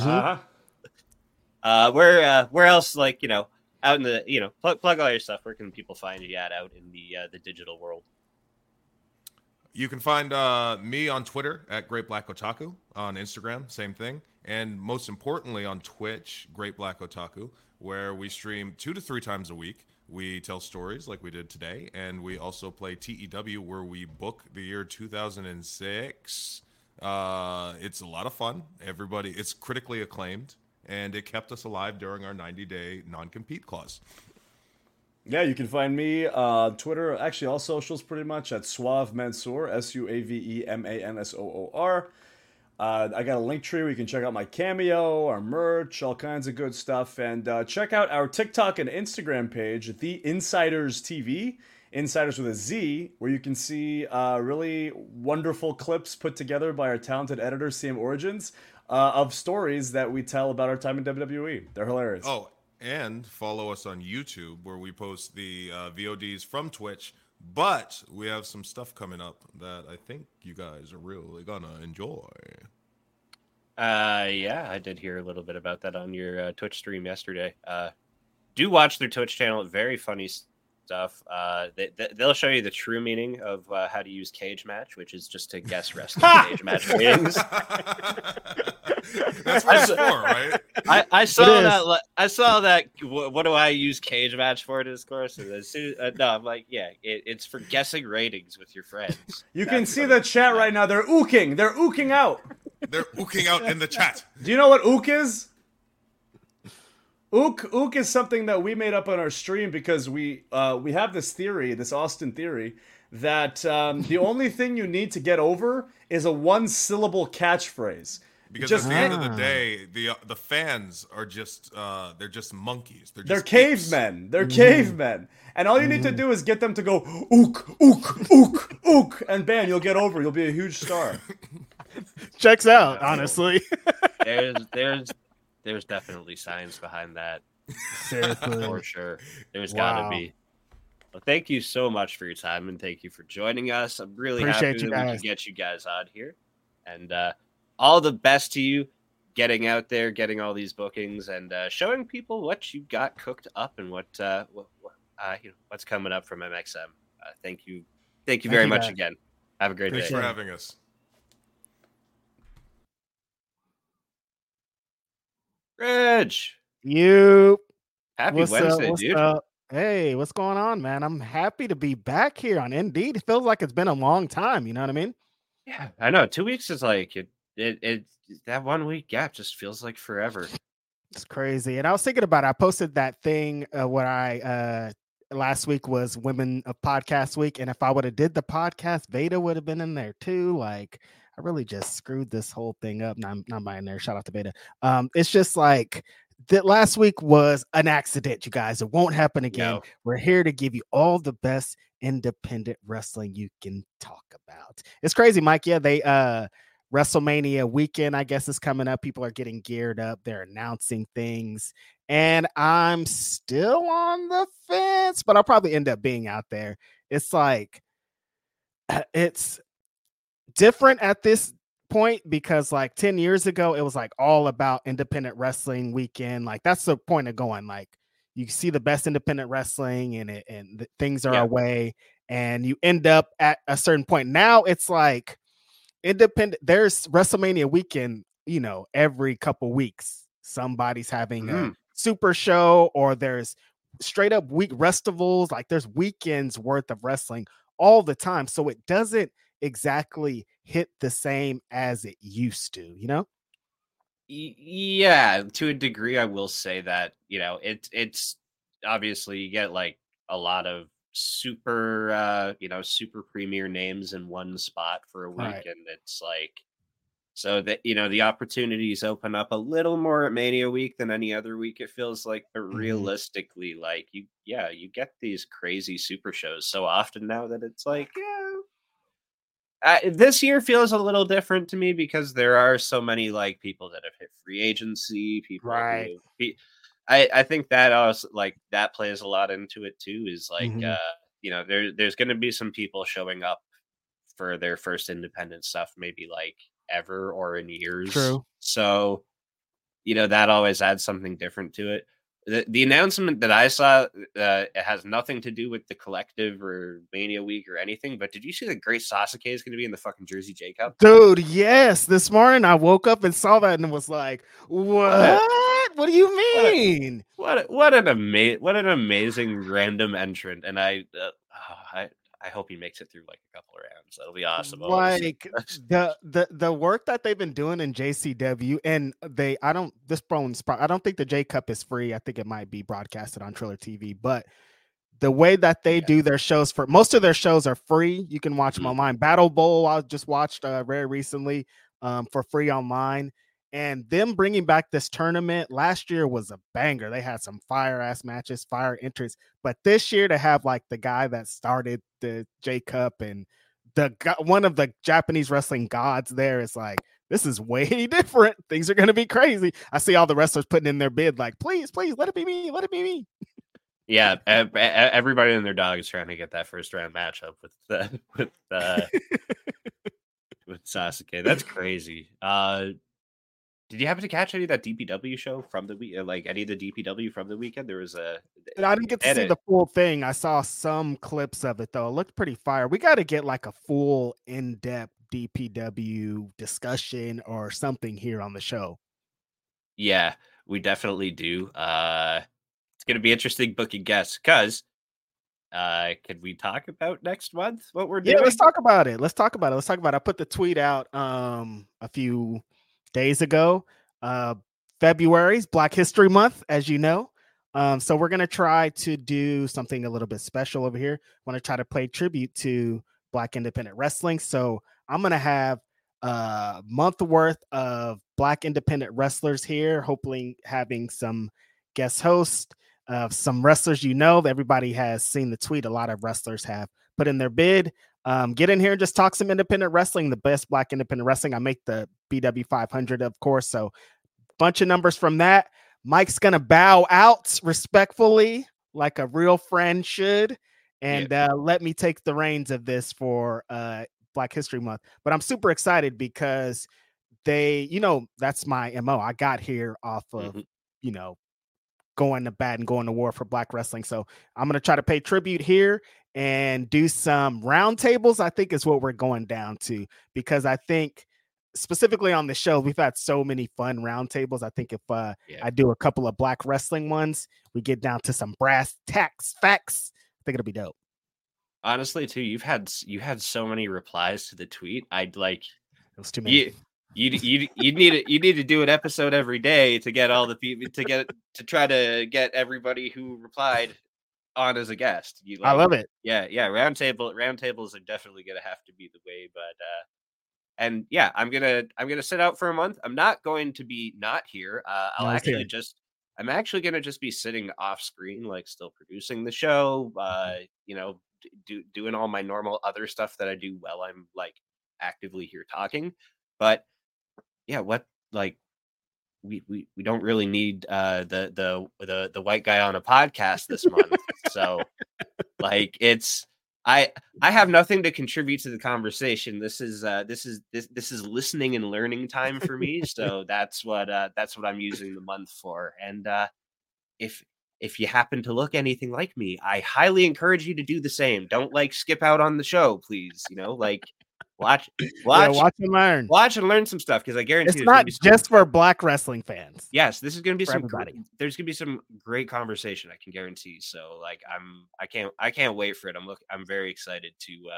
Where else, out in the plug all your stuff. Where can people find you out in the digital world? You can find me on Twitter at Great Black Otaku, on Instagram, same thing. And most importantly, on Twitch, Great Black Otaku, where we stream 2 to 3 times a week. We tell stories like we did today, and we also play TEW, where we book the year 2006. It's a lot of fun. It's critically acclaimed, and it kept us alive during our 90-day non-compete clause. Yeah, you can find me on Twitter, actually all socials pretty much, at Suave Mansoor, SUAVEMANSOOR. I got a link tree where you can check out my Cameo, our merch, all kinds of good stuff. And check out our TikTok and Instagram page, The Insiders TV, Insiders with a Z, where you can see really wonderful clips put together by our talented editor, CM Origins, of stories that we tell about our time in WWE. They're hilarious. Oh, and follow us on YouTube, where we post the VODs from Twitch But we have some stuff coming up that I think you guys are really gonna enjoy. Yeah, I did hear a little bit about that on your Twitch stream yesterday. Do watch their Twitch channel. Very funny stuff. They'll show you the true meaning of how to use cage match, which is just to guess wrestling cage match ratings. That's what it's for, right? I saw that. I saw that. What do I use cage match for? Discourse. And as soon, no, I'm like, yeah, it's for guessing ratings with your friends. You can see the chat right now. They're ooking. They're ooking out. They're ooking out in the chat. Do you know what ook is? Ook is something that we made up on our stream because we have this theory, this Austin theory, that the only thing you need to get over is a one-syllable catchphrase. Because at the end of the day, the fans are just they're just monkeys. They're cavemen. They're cavemen. And all you need to do is get them to go ook, ook, ook, ook, and bam, you'll get over. You'll be a huge star. Checks out, honestly. There's definitely science behind that. Seriously. For sure. There's gotta be. Well, thank you so much for your time and thank you for joining us. I'm really happy that we can get you guys on here. And all the best to you getting out there, getting all these bookings, and showing people what you got cooked up and what's coming up from MXM. Thank you very much again. Have a great day. Thanks for having us. Reg, happy Wednesday, dude. Hey, what's going on, man? I'm happy to be back here on Indeed. It feels like it's been a long time. You know what I mean? Yeah, I know. 2 weeks is like it that 1 week gap just feels like forever. It's crazy. And I was thinking about it. I posted that thing what I last week was Women of Podcast Week, and if I would have did the podcast, Veda would have been in there too. Like, I really just screwed this whole thing up. No, I'm not buying there. Shout out to Veda. It's just like that last week was an accident, you guys. It won't happen again. No. We're here to give you all the best independent wrestling you can talk about. It's crazy, Mike. Yeah, they WrestleMania weekend, I guess, is coming up. People are getting geared up. They're announcing things. And I'm still on the fence, but I'll probably end up being out there. It's like, it's different at this point because like 10 years ago, it was like all about independent wrestling weekend. Like that's the point of going. Like you see the best independent wrestling and things are away and you end up at a certain point. Now it's like independent. There's WrestleMania weekend, every couple weeks, somebody's having a super show or there's straight up week festivals. Like there's weekends worth of wrestling all the time. So it doesn't exactly hit the same as it used to, Yeah, to a degree, I will say that, it's obviously you get like a lot of super premier names in one spot for a week. Right. And it's like, so that, the opportunities open up a little more at Mania week than any other week, it feels like, but realistically, like you get these crazy super shows so often now that it's like, this year feels a little different to me because there are so many like people that have hit free agency, people. Right. I think that also like that plays a lot into it too. Is like there's going to be some people showing up for their first independent stuff, maybe like ever or in years. True. So that always adds something different to it. The announcement that I saw, it has nothing to do with the collective or Mania week or anything, but did you see that Great Sasuke is going to be in the fucking Jersey J Cup? Dude, yes. This morning I woke up and saw that and was like, what? What do you mean? What an amazing random entrant. And I hope he makes it through like a couple of rounds. That'll be awesome. Like the work that they've been doing in JCW, and I don't think the J Cup is free. I think it might be broadcasted on Triller TV, but the way that they do their shows, for most of their shows are free. You can watch them online. Battle Bowl, I just watched very recently for free online. And them bringing back this tournament last year was a banger. They had some fire ass matches, fire entrants. But this year to have like the guy that started the J Cup and one of the Japanese wrestling gods there is like, this is way different. Things are going to be crazy. I see all the wrestlers putting in their bid like, please, let it be me. Let it be me. Yeah, everybody and their dog is trying to get that first round matchup with with Sasuke. That's crazy. Did you happen to catch any of that DPW show from the week? Like any of the DPW from the weekend? There was a. And I didn't get to see the full thing. I saw some clips of it though. It looked pretty fire. We got to get like a full in-depth DPW discussion or something here on the show. Yeah, we definitely do. It's gonna be interesting booking guests because could we talk about next month what we're doing? Yeah, let's talk about it. I put the tweet out a few days ago. February's Black History Month, as you know. So we're gonna try to do something a little bit special over here. Want to try to pay tribute to Black independent wrestling. So I'm gonna have a month worth of Black independent wrestlers here, hopefully having some guest hosts. Some wrestlers, everybody has seen the tweet. A lot of wrestlers have put in their bid. Get in here and just talk some independent wrestling, the best Black independent wrestling. I make the BW 500, of course. So bunch of numbers from that. Mike's going to bow out respectfully like a real friend should. And let me take the reins of this for Black History Month. But I'm super excited because that's my MO. I got here off of, going to bat and going to war for Black wrestling. So I'm going to try to pay tribute here and do some roundtables, I think is what we're going down to, because I think specifically on the show, we've had so many fun roundtables. I think if I do a couple of Black wrestling ones, we get down to some brass tacks facts. I think it'll be dope. Honestly, too, you had so many replies to the tweet. I'd like it was too many. You need to do an episode every day to get all the people to try to get everybody who replied on as a guest. I love it. Yeah. Roundtables are definitely gonna have to be the way, but and yeah, I'm gonna sit out for a month. I'm not going to be not here. I'm actually gonna just be sitting off screen, like still producing the show. Doing all my normal other stuff that I do while I'm like actively here talking, but. Yeah, we don't really need the white guy on a podcast this month. So like I have nothing to contribute to the conversation. This is listening and learning time for me. So that's what I'm using the month for. And if you happen to look anything like me, I highly encourage you to do the same. Don't skip out on the show, please. Watch and learn. Watch and learn some stuff because I guarantee it's not just for Black wrestling fans. Yes, this is going to be there's going to be some great conversation. I can guarantee. So I can't wait for it. I'm very excited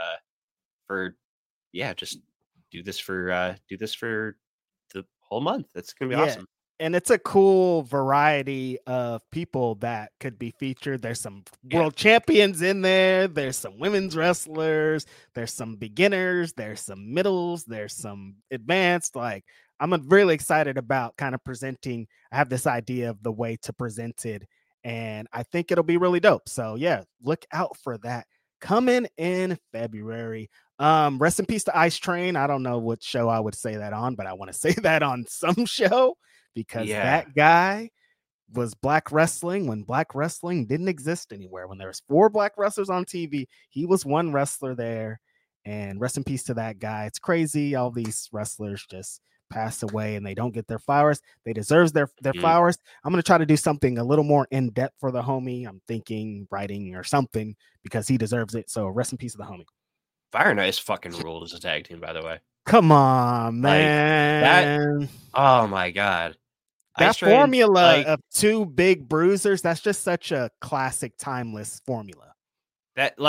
to just do this for the whole month. That's going to be awesome. And it's a cool variety of people that could be featured. There's some world champions in there. There's some women's wrestlers. There's some beginners. There's some middles. There's some advanced. I'm really excited about kind of presenting. I have this idea of the way to present it, and I think it'll be really dope. So yeah, look out for that coming in February. Rest in peace to Ice Train. I don't know what show I would say that on, but I want to say that on some show. Because that guy was Black wrestling when Black wrestling didn't exist anywhere. When there was 4 Black wrestlers on TV, he was one wrestler there. And rest in peace to that guy. It's crazy. All these wrestlers just pass away and they don't get their flowers. They deserve their flowers. I'm going to try to do something a little more in depth for the homie. I'm thinking writing or something because he deserves it. So rest in peace to the homie. Fire and Ice fucking ruled as a tag team, by the way. Come on, man. Oh my God. That formula of 2 big bruisers, that's just such a classic, timeless formula. That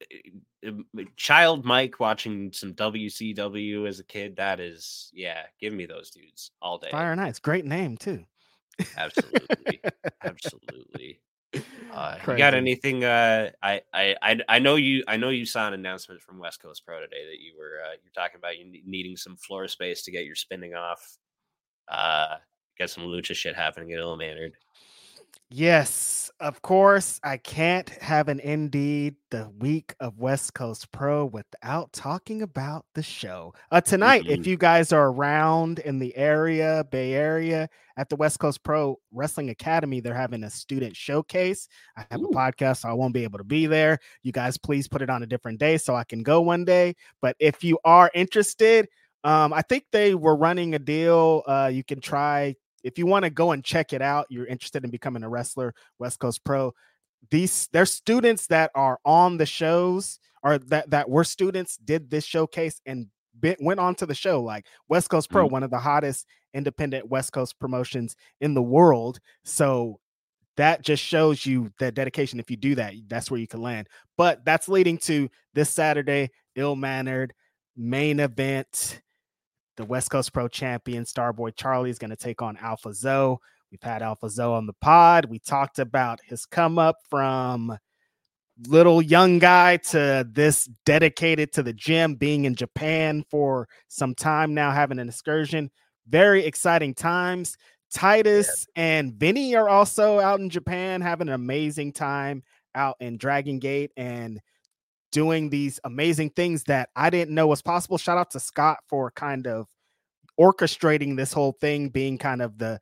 child Mike watching some WCW as a kid, that is, give me those dudes all day. Fire and Ice, great name too. Absolutely. You got anything? I know you saw an announcement from West Coast Pro today that you're talking about you needing some floor space to get your spinning off. Get some lucha shit happening at Ill Mannered. Yes, of course. I can't have an Indeed the week of West Coast Pro without talking about the show. Tonight, if you guys are around in the area, Bay Area, at the West Coast Pro Wrestling Academy, they're having a student showcase. I have a podcast, so I won't be able to be there. You guys, please put it on a different day so I can go one day. But if you are interested, I think they were running a deal. You can try. If you want to go and check it out, you're interested in becoming a wrestler, West Coast Pro. There's students that are on the shows or that were students, did this showcase and went on to the show, like West Coast Pro, one of the hottest independent West Coast promotions in the world. So that just shows you that dedication. If you do that, that's where you can land. But that's leading to this Saturday, ill-mannered main event. The West Coast Pro champion, Starboy Charlie, is going to take on Alpha Zoe. We've had Alpha Zoe on the pod. We talked about his come up from little young guy to this dedicated to the gym, being in Japan for some time now, having an excursion. Very exciting times. Titus and Vinny are also out in Japan, having an amazing time out in Dragon Gate and doing these amazing things that I didn't know was possible. Shout out to Scott for kind of orchestrating this whole thing, being kind of the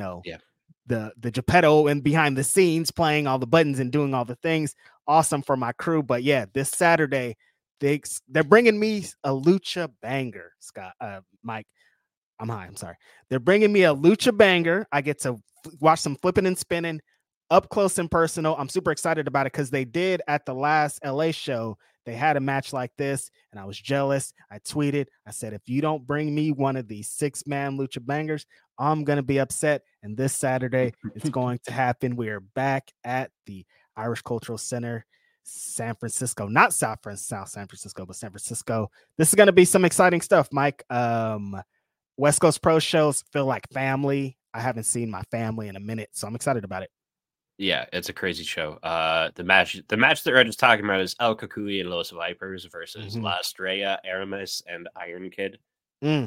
Geppetto and behind the scenes, playing all the buttons and doing all the things. Awesome for my crew. But yeah, this Saturday, they're bringing me a lucha banger, Scott, Mike. I'm high. I'm sorry. They're bringing me a lucha banger. I get to watch some flipping and spinning up close and personal. I'm super excited about it because they did at the last LA show. They had a match like this, and I was jealous. I tweeted. I said, if you don't bring me one of these 6-man lucha bangers, I'm going to be upset. And this Saturday, it's going to happen. We are back at the Irish Cultural Center, San Francisco. Not South San Francisco, but San Francisco. This is going to be some exciting stuff, Mike. West Coast Pro shows feel like family. I haven't seen my family in a minute, so I'm excited about it. Yeah, it's a crazy show. The match that Red was talking about is El Cucuy and Los Vipers versus La Estrella, Aramis, and Iron Kid. There's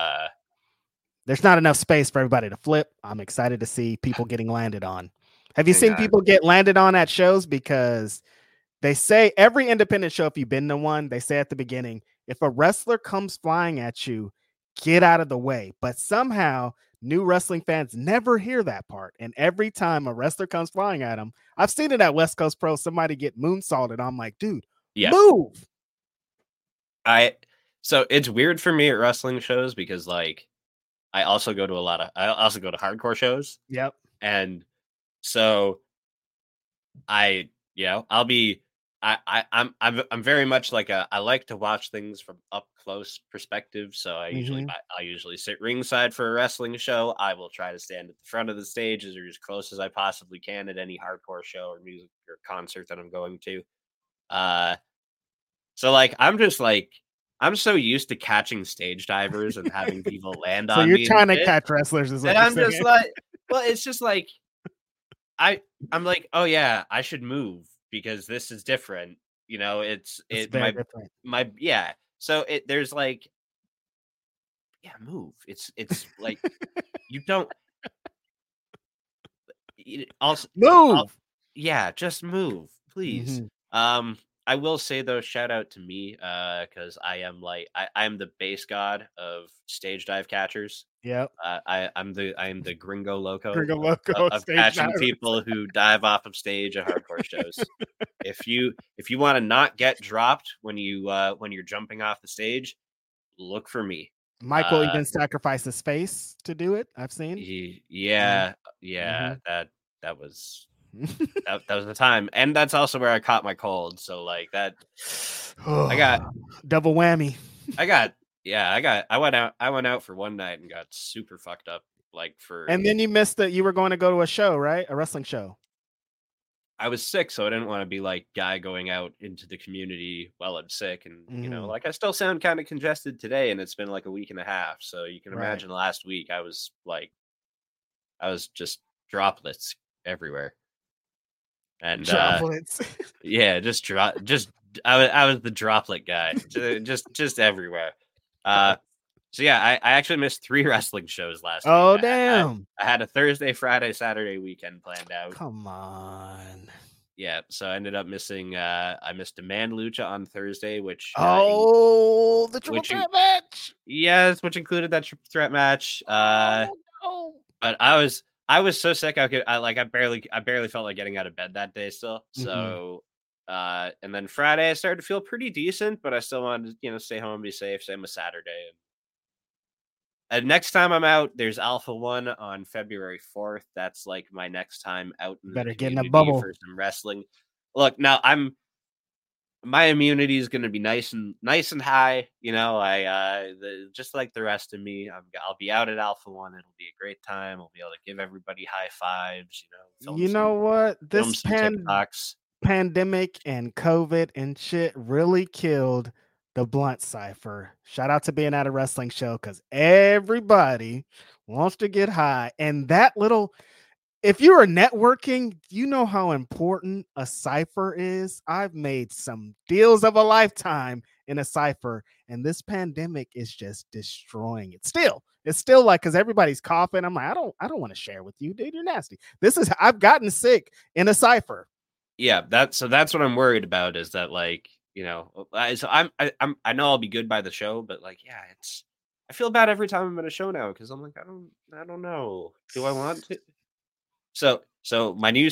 not enough space for everybody to flip. I'm excited to see people getting landed on. Have you seen people get landed on at shows? Because they say every independent show, if you've been to one, they say at the beginning, if a wrestler comes flying at you, get out of the way. But somehow new wrestling fans never hear that part. And every time a wrestler comes flying at them, I've seen it at West Coast Pro, somebody get moonsaulted. I'm like, dude, move. So it's weird for me at wrestling shows because like I also go to hardcore shows. Yep. And so I'm very much like I like to watch things from up close perspective. So I usually sit ringside for a wrestling show. I will try to stand at the front of the stage as close as I possibly can at any hardcore show or music or concert that I'm going to. So like I'm so used to catching stage divers and having people land on me. So you're trying to catch wrestlers, is what and I'm saying. Just like, well, it's just like I'm like, oh yeah, I should move because this is different. You know, it's different. So there's like, move. It's like you don't also move. Just move, please. I will say though, shout out to me because I am the base god of stage dive catchers. Yep. I am the Gringo Loco of catching people who dive off of stage at hardcore shows. If you want to not get dropped when you're jumping off the stage, look for me. Michael even sacrificed his face to do it. I've seen. That was that was the time, and that's also where I caught my cold. So like that, I got double whammy. I went out for one night and got super fucked up. And then you missed that you were going to go to a show, right? A wrestling show. I was sick, so I didn't want to be like guy going out into the community while I'm sick, and I still sound kind of congested today, and it's been like a week and a half. So you can imagine last week I was just droplets everywhere. And droplets. I was the droplet guy, just everywhere. So yeah, I actually missed 3 wrestling shows last Oh, week. damn. I had a Thursday, Friday, Saturday weekend planned out. Come on. Yeah, so I ended up missing. I missed Demand Lucha on Thursday, which the triple threat match. Yes, which included that triple threat match. No. But I was so sick. I barely felt like getting out of bed that day still. So, and then Friday I started to feel pretty decent, but I still wanted to stay home and be safe. Same with Saturday. And next time I'm out, there's Alpha One on February 4th. That's like my next time out in Better the get in a community bubble for some wrestling. Look, now my immunity is going to be nice and high. Just like the rest of me, I'll be out at Alpha One. It'll be a great time. I'll be able to give everybody high fives. What? This TikToks. Pandemic and COVID and shit really killed the Blunt Cypher. Shout out to being at a wrestling show because everybody wants to get high. And that little, if you are networking, you know how important a cipher is. I've made some deals of a lifetime in a cipher, and this pandemic is just destroying it. It's still like, because everybody's coughing. I'm like, I don't want to share with you, dude. You're nasty. I've gotten sick in a cipher. Yeah, that's what I'm worried about is that so I know I'll be good by the show, but I feel bad every time I'm at a show now because I'm like I don't know, do I want to? So my new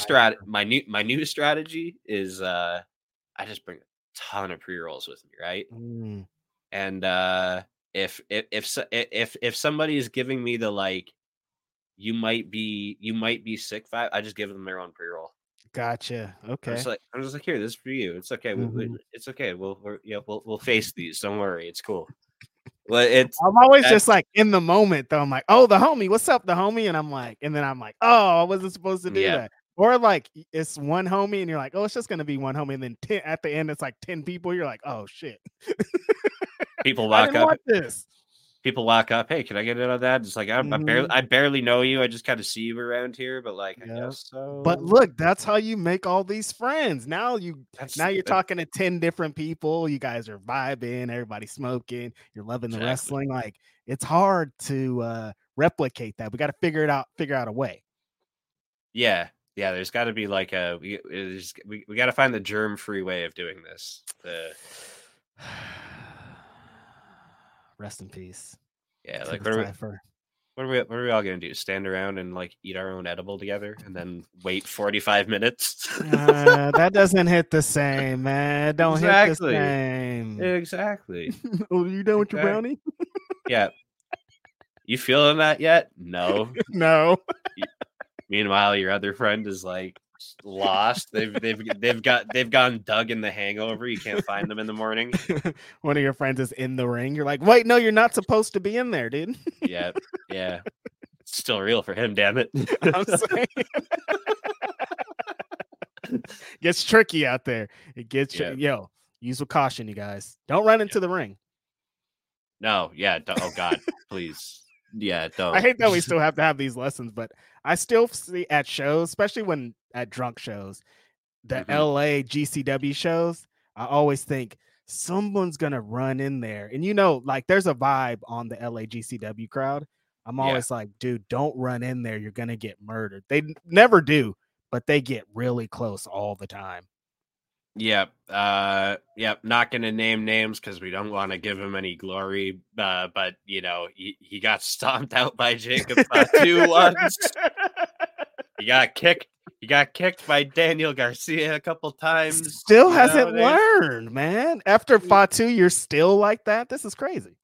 strategy is I just bring a ton of pre-rolls with me, right? And if somebody is giving me the you might be sick vibe, I just give them their own pre-roll. Gotcha. Okay. I'm just like, here, this is for you. It's okay. It's okay. We'll face these. Don't worry. It's cool. Well, I'm always just like in the moment though. I'm like, oh, the homie, what's up, the homie? And then I'm like, oh, I wasn't supposed to do that. Or it's one homie and you're like, oh, it's just gonna be one homie. And then at the end, it's like 10 people. You're like, oh shit. People walk up. This. People walk up. Hey, can I get in on that? It's like I barely know you. I just kind of see you around here, but I guess so. But look, that's how you make all these friends. Now you're talking to 10 different people. You guys are vibing. Everybody's smoking. You're loving the wrestling. It's hard to replicate that. We got to figure out a way. Yeah. There's got to be we got to find the germ-free way of doing this. Rest in peace. Yeah, what are we all gonna do? Stand around and eat our own edible together and then wait 45 minutes? That doesn't hit the same, man. Don't hit the same. Exactly. Oh, you done with your brownie? Yeah. You feeling that yet? No. No. Meanwhile, your other friend is lost. They've gone dug in the hangover. You can't find them in the morning. One of your friends is in the ring. You're like, wait, no, you're not supposed to be in there, dude. Yeah. It's still real for him, damn it. I'm saying. Gets tricky out there. It gets Yo, use with caution, you guys. Don't run into the ring. No, yeah. Oh God, please. Yeah, don't. I hate that we still have to have these lessons, but I still see at shows, especially when at drunk shows, the LA GCW shows, I always think someone's going to run in there. And there's a vibe on the LA GCW crowd. I'm always like, dude, don't run in there. You're going to get murdered. They never do, but they get really close all the time. Yep. Not going to name names because we don't want to give him any glory. But he got stomped out by Jacob Fatu once. He got kicked by Daniel Garcia a couple times. Still hasn't learned, man. After Fatu, you're still like that. This is crazy.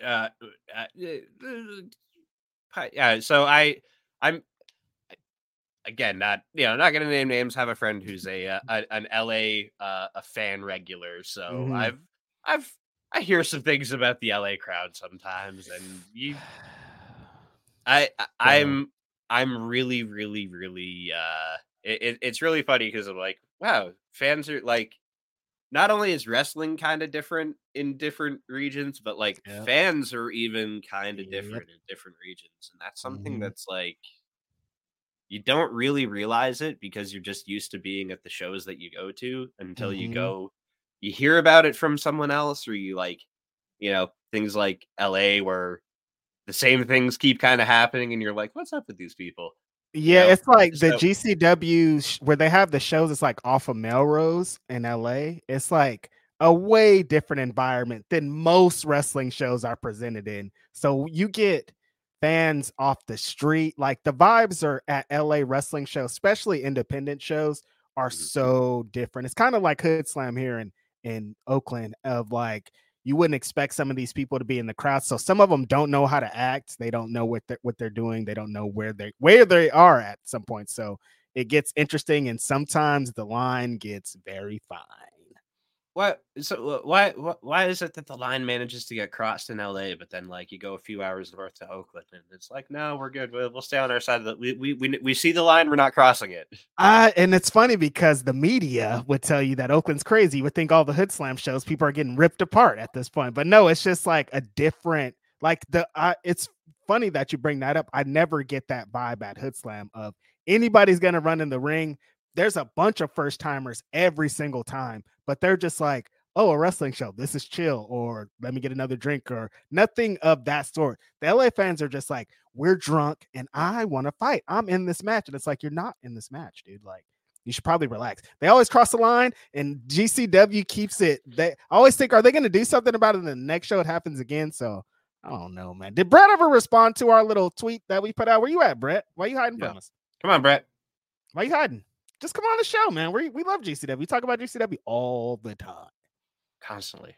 So I'm. Again, not going to name names. Have a friend who's an LA a fan regular, so I hear some things about the LA crowd sometimes, and I'm really, really, really it's really funny because I'm like, wow, fans are not only is wrestling kind of different in different regions, but fans are even kind of different in different regions, and that's something that's you don't really realize it because you're just used to being at the shows that you go to until you hear about it from someone else, or you things like LA where the same things keep kind of happening, and you're like, what's up with these people? Yeah, You know? it's like the So- GCW where they have the shows. It's like off of Melrose in LA. It's like a way different environment than most wrestling shows are presented in. So you get fans off the street. Like the vibes are at LA wrestling shows, especially independent shows, are so different. It's kind of like Hood Slam here in Oakland, of like you wouldn't expect some of these people to be in the crowd. So some of them don't know how to act. They don't know what they're doing. They don't know where they are at some point. So it gets interesting, and sometimes the line gets very fine. What? So why is it that the line manages to get crossed in LA, but then like you go a few hours north to Oakland, and it's like, no, we're good. We'll stay on our side of the. We see the line. We're not crossing it. And it's funny because the media would tell you that Oakland's crazy. You would think all the Hood Slam shows, people are getting ripped apart at this point, but no, it's just like a different. Like it's funny that you bring that up. I never get that vibe at Hood Slam of anybody's gonna run in the ring. There's a bunch of first timers every single time, but they're just like, oh, a wrestling show. This is chill, or let me get another drink, or nothing of that sort. The LA fans are just like, we're drunk and I want to fight. I'm in this match. And it's like, you're not in this match, dude. Like, you should probably relax. They always cross the line, and GCW keeps it. They always think, are they going to do something about it in the next show? It happens again. So I don't know, man. Did Brett ever respond to our little tweet that we put out? Where you at, Brett? Why are you hiding from us? Come on, Brett. Why are you hiding? Just come on the show, man. We love GCW. We talk about GCW all the time. Constantly.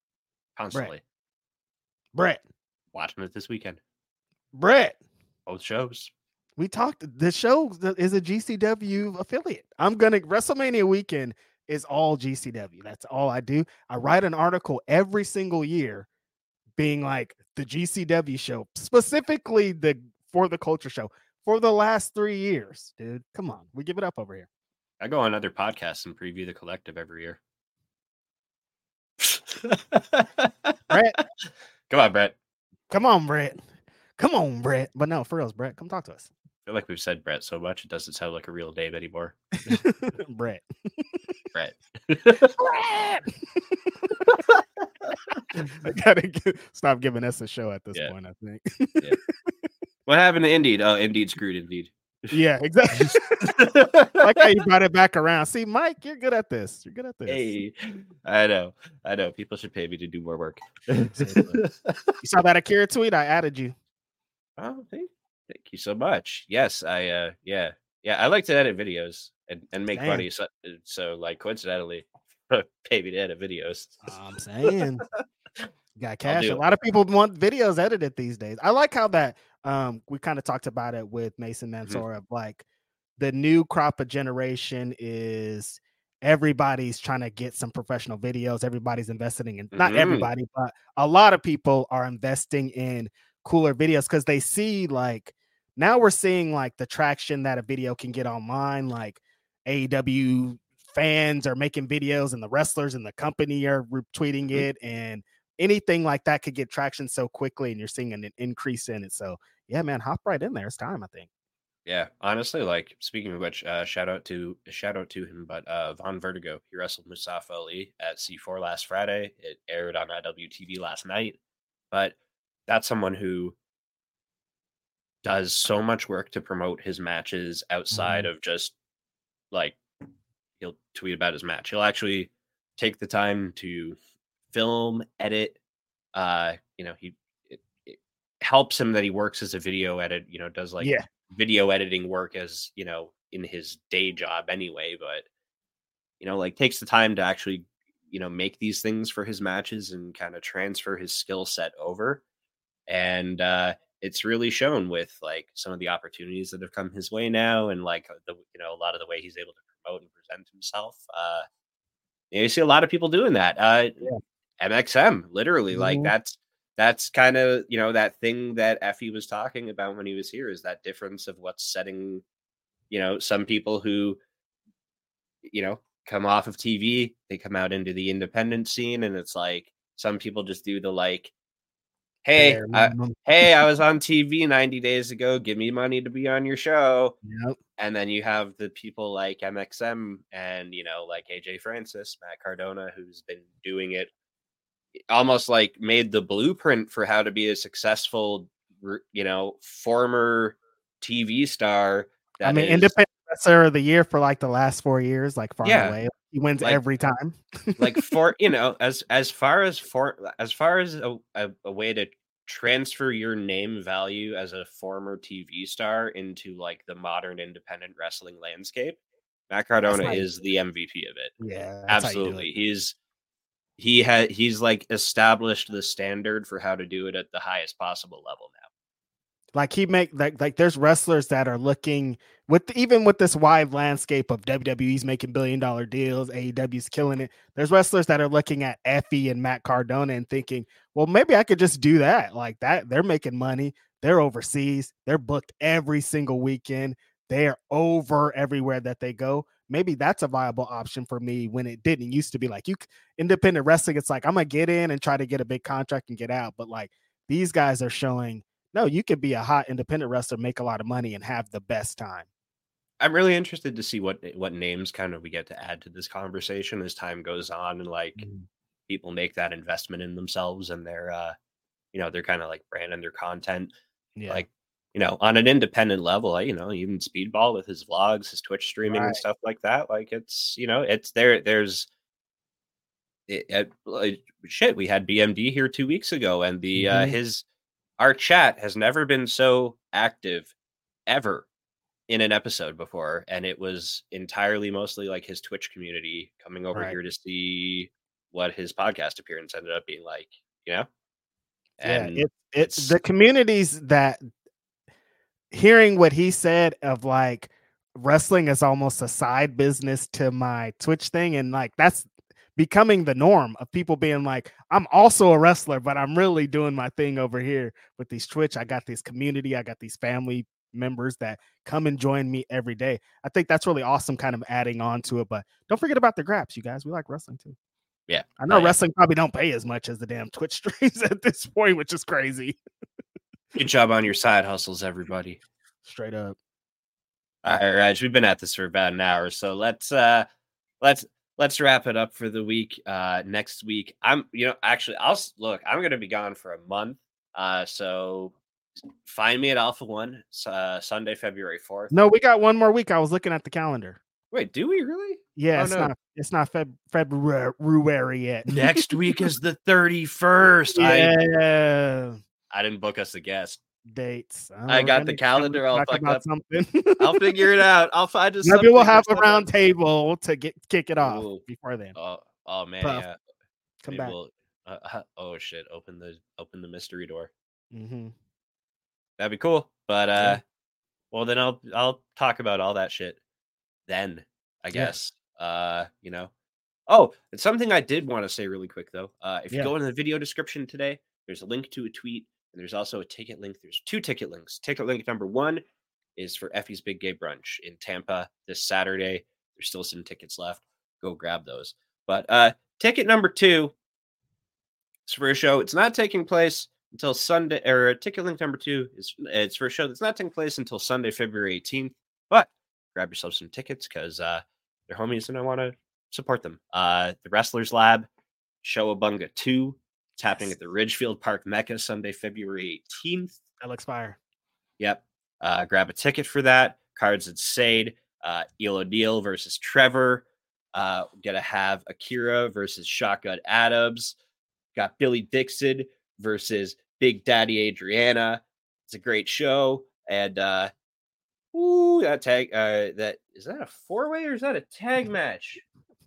Brett. Watching it this weekend. Brett. Both shows. We talked. The show is a GCW affiliate. WrestleMania weekend is all GCW. That's all I do. I write an article every single year being like the GCW show, specifically for the culture show for the last 3 years, dude. Come on. We give it up over here. I go on other podcasts and preview the collective every year. Brett. Come on, Brett. Come on, Brett. But no, for real, Brett, come talk to us. I feel like we've said Brett so much it doesn't sound like a real name anymore. Brett. Brett. I gotta stop giving us a show at this point, I think. Yeah. What happened to Indeed? Oh, Indeed screwed Indeed. Yeah, exactly. Like how you brought it back around. See, Mike, you're good at this. Hey, I know. People should pay me to do more work. You saw that Akira tweet? I added you. Oh, thank you so much. Yes, I like to edit videos and make money. So like coincidentally, pay me to edit videos. I'm saying, you got cash. A lot of people want videos edited these days. I like how that. We kind of talked about it with Mason Mansour of like the new crop of generation is everybody's trying to get some professional videos. Everybody's investing in, not everybody, but a lot of people are investing in cooler videos because they see like now we're seeing like the traction that a video can get online. Like AEW fans are making videos and the wrestlers and the company are retweeting it, and anything like that could get traction so quickly, and you're seeing an increase in it. So yeah, man, hop right in there. It's time, I think. Yeah, honestly, like speaking of which, shout out to him. But Von Vertigo, he wrestled Mustafa Ali at C4 last Friday. It aired on IWTV last night. But that's someone who does so much work to promote his matches outside of just like he'll tweet about his match. He'll actually take the time to film, edit. It helps him that he works as a video edit, does like video editing work as, in his day job anyway, but like takes the time to actually, make these things for his matches and kind of transfer his skill set over. And it's really shown with like some of the opportunities that have come his way now, and like a lot of the way he's able to promote and present himself. You see a lot of people doing that. MXM, literally, like that's kind of that thing that Effie was talking about when he was here, is that difference of what's setting some people who come off of TV, they come out into the independent scene, and it's like some people just do the like, hey, I was on TV 90 days ago, give me money to be on your show. And then you have the people like MXM and like AJ Francis, Matt Cardona, who's been doing it, almost like made the blueprint for how to be a successful former TV star. I mean, independent wrestler of the year for like the last 4 years, like far and away. He wins every time. Like for as far as a way to transfer your name value as a former TV star into like the modern independent wrestling landscape, Matt Cardona is the MVP of it. Yeah, absolutely. He's like established the standard for how to do it at the highest possible level now. Like there's wrestlers that are looking with this wide landscape of WWE's making $1 billion deals, AEW's killing it. There's wrestlers that are looking at Effie and Matt Cardona and thinking, well, maybe I could just do that. Like that, they're making money. They're overseas. They're booked every single weekend. They're over everywhere that they go. Maybe that's a viable option for me when it didn't used to be like independent wrestling. It's like, I'm going to get in and try to get a big contract and get out. But like these guys are showing, no, you could be a hot independent wrestler, make a lot of money, and have the best time. I'm really interested to see what names kind of we get to add to this conversation as time goes on, and like people make that investment in themselves and they're kind of like branding their content. Yeah. Like, on an independent level, even Speedball with his vlogs, his Twitch streaming and stuff like that. Like it's there. There's shit. We had BMD here 2 weeks ago, and our chat has never been so active ever in an episode before. And it was entirely mostly like his Twitch community coming over here to see what his podcast appearance ended up being like, And it's the communities that hearing what he said of like wrestling is almost a side business to my Twitch thing. And like, that's becoming the norm of people being like, I'm also a wrestler, but I'm really doing my thing over here with these Twitch. I got this community. I got these family members that come and join me every day. I think that's really awesome, kind of adding on to it. But don't forget about the Graps, you guys. We like wrestling too. Yeah. I know wrestling probably don't pay as much as the damn Twitch streams at this point, which is crazy. Good job on your side hustles, everybody. Straight up. All right, we've been at this for about an hour, so let's wrap it up for the week. Next week, I'm going to be gone for a month. So find me at Alpha One, Sunday, February 4th. No, we got one more week. I was looking at the calendar. Wait, do we really? Yeah, it's not February yet. Next week is the 31st. Yeah. I didn't book us a guest. Dates. I got the calendar all fucked up. Something. I'll figure it out. I'll find just maybe we'll have a round table to kick it off before then. Oh man, Puff. Yeah. Come back. Oh shit! Open the mystery door. Mm-hmm. That'd be cool. But well then I'll talk about all that shit then. I guess. Oh, it's something I did want to say really quick though. If you go in the video description today, there's a link to a tweet. And there's also a ticket link. There's 2 ticket links. Ticket link number 1 is for Effie's Big Gay Brunch in Tampa this Saturday. There's still some tickets left. Go grab those. But ticket number 2 is for a show. It's not taking place until Sunday. Or ticket link number 2 it's for a show that's not taking place until Sunday, February 18th. But grab yourself some tickets because they're homies and I want to support them. The Wrestlers Lab, Showabunga 2. It's happening at the Ridgefield Park Mecca Sunday, February 18th. That looks fire. Yep. Grab a ticket for that. Cards at Sade. Eel O'Neill versus Trevor. Gonna have Akira versus Shotgun Adams. Got Billy Dixon versus Big Daddy Adriana. It's a great show. And that tag is that a 4-way or is that a tag match?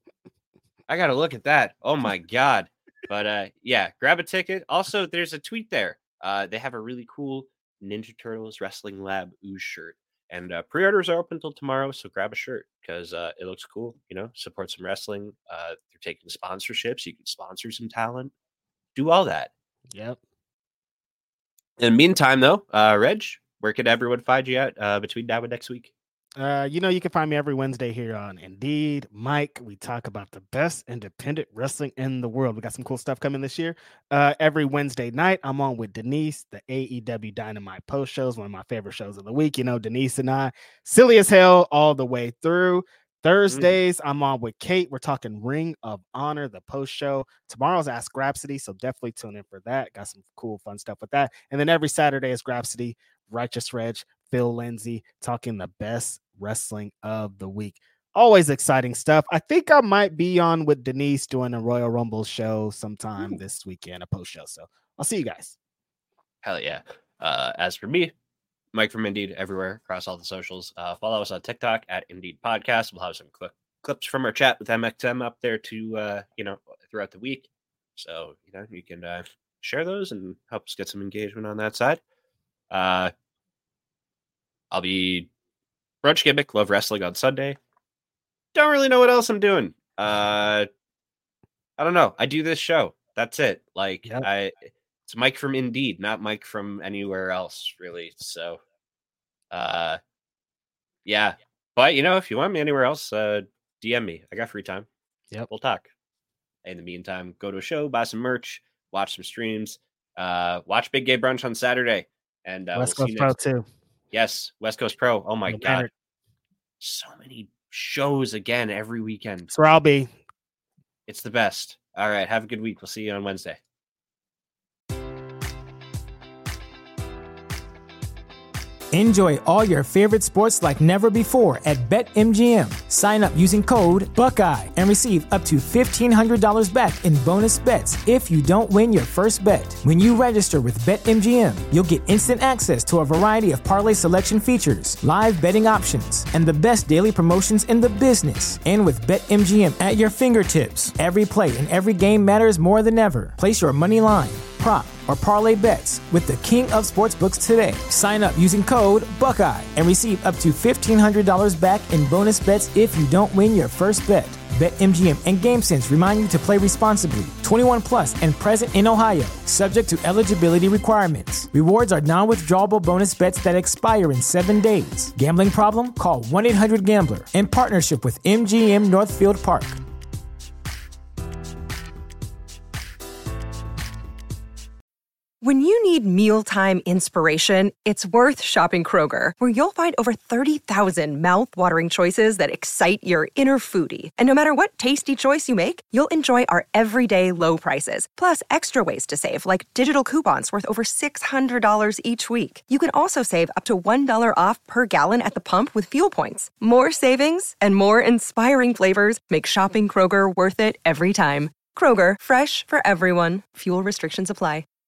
I gotta look at that. Oh my god. But grab a ticket. Also, there's a tweet there. They have a really cool Ninja Turtles Wrestling Lab Ooze shirt. And pre-orders are open until tomorrow, so grab a shirt because it looks cool. Support some wrestling. They're taking sponsorships. You can sponsor some talent. Do all that. Yep. In the meantime, though, Reg, where could everyone find you at between now and next week? You can find me every Wednesday here on Indeed. Mike, we talk about the best independent wrestling in the world. We got some cool stuff coming this year. Every Wednesday night, I'm on with Denise, the AEW Dynamite post shows, one of my favorite shows of the week. Denise and I, silly as hell all the way through. Thursdays, I'm on with Kate. We're talking Ring of Honor, the post show. Tomorrow's Ask Grapsody, so definitely tune in for that. Got some cool, fun stuff with that. And then every Saturday is Grapsody, Righteous Reg, Phil Lindsay, talking the best wrestling of the week. Always exciting stuff. I think I might be on with Denise doing a Royal Rumble show sometime this weekend, a post show. So I'll see you guys. Hell yeah. As for me, Mike from Indeed everywhere across all the socials. Follow us on TikTok at Indeed Podcast. We'll have some clips from our chat with MXM up there to throughout the week. So you can share those and help us get some engagement on that side. I'll be Brunch Gimmick, Love Wrestling on Sunday. Don't really know what else I'm doing. I don't know. I do this show. That's it. It's Mike from Indeed, not Mike from anywhere else, really. So, yeah. But, if you want me anywhere else, DM me. I got free time. Yep. We'll talk. In the meantime, go to a show, buy some merch, watch some streams, watch Big Gay Brunch on Saturday. And West Coast Pro, too. Yes, West Coast Pro. Oh, my God. So many shows again every weekend. That's where I'll be. It's the best. All right. Have a good week. We'll see you on Wednesday. Enjoy all your favorite sports like never before at BetMGM. Sign up using code Buckeye and receive up to $1,500 back in bonus bets if you don't win your first bet. When you register with BetMGM, you'll get instant access to a variety of parlay selection features, live betting options, and the best daily promotions in the business. And with BetMGM at your fingertips, every play and every game matters more than ever. Place your money line, prop, or parlay bets with the king of sportsbooks today. Sign up using code Buckeye and receive up to $1,500 back in bonus bets if you don't win your first bet. BetMGM and GameSense remind you to play responsibly. 21 plus and present in Ohio, subject to eligibility requirements. Rewards are non-withdrawable bonus bets that expire in 7 days. Gambling problem? Call 1-800-GAMBLER. In partnership with MGM Northfield Park. When you need mealtime inspiration, it's worth shopping Kroger, where you'll find over 30,000 mouth-watering choices that excite your inner foodie. And no matter what tasty choice you make, you'll enjoy our everyday low prices, plus extra ways to save, like digital coupons worth over $600 each week. You can also save up to $1 off per gallon at the pump with fuel points. More savings and more inspiring flavors make shopping Kroger worth it every time. Kroger, fresh for everyone. Fuel restrictions apply.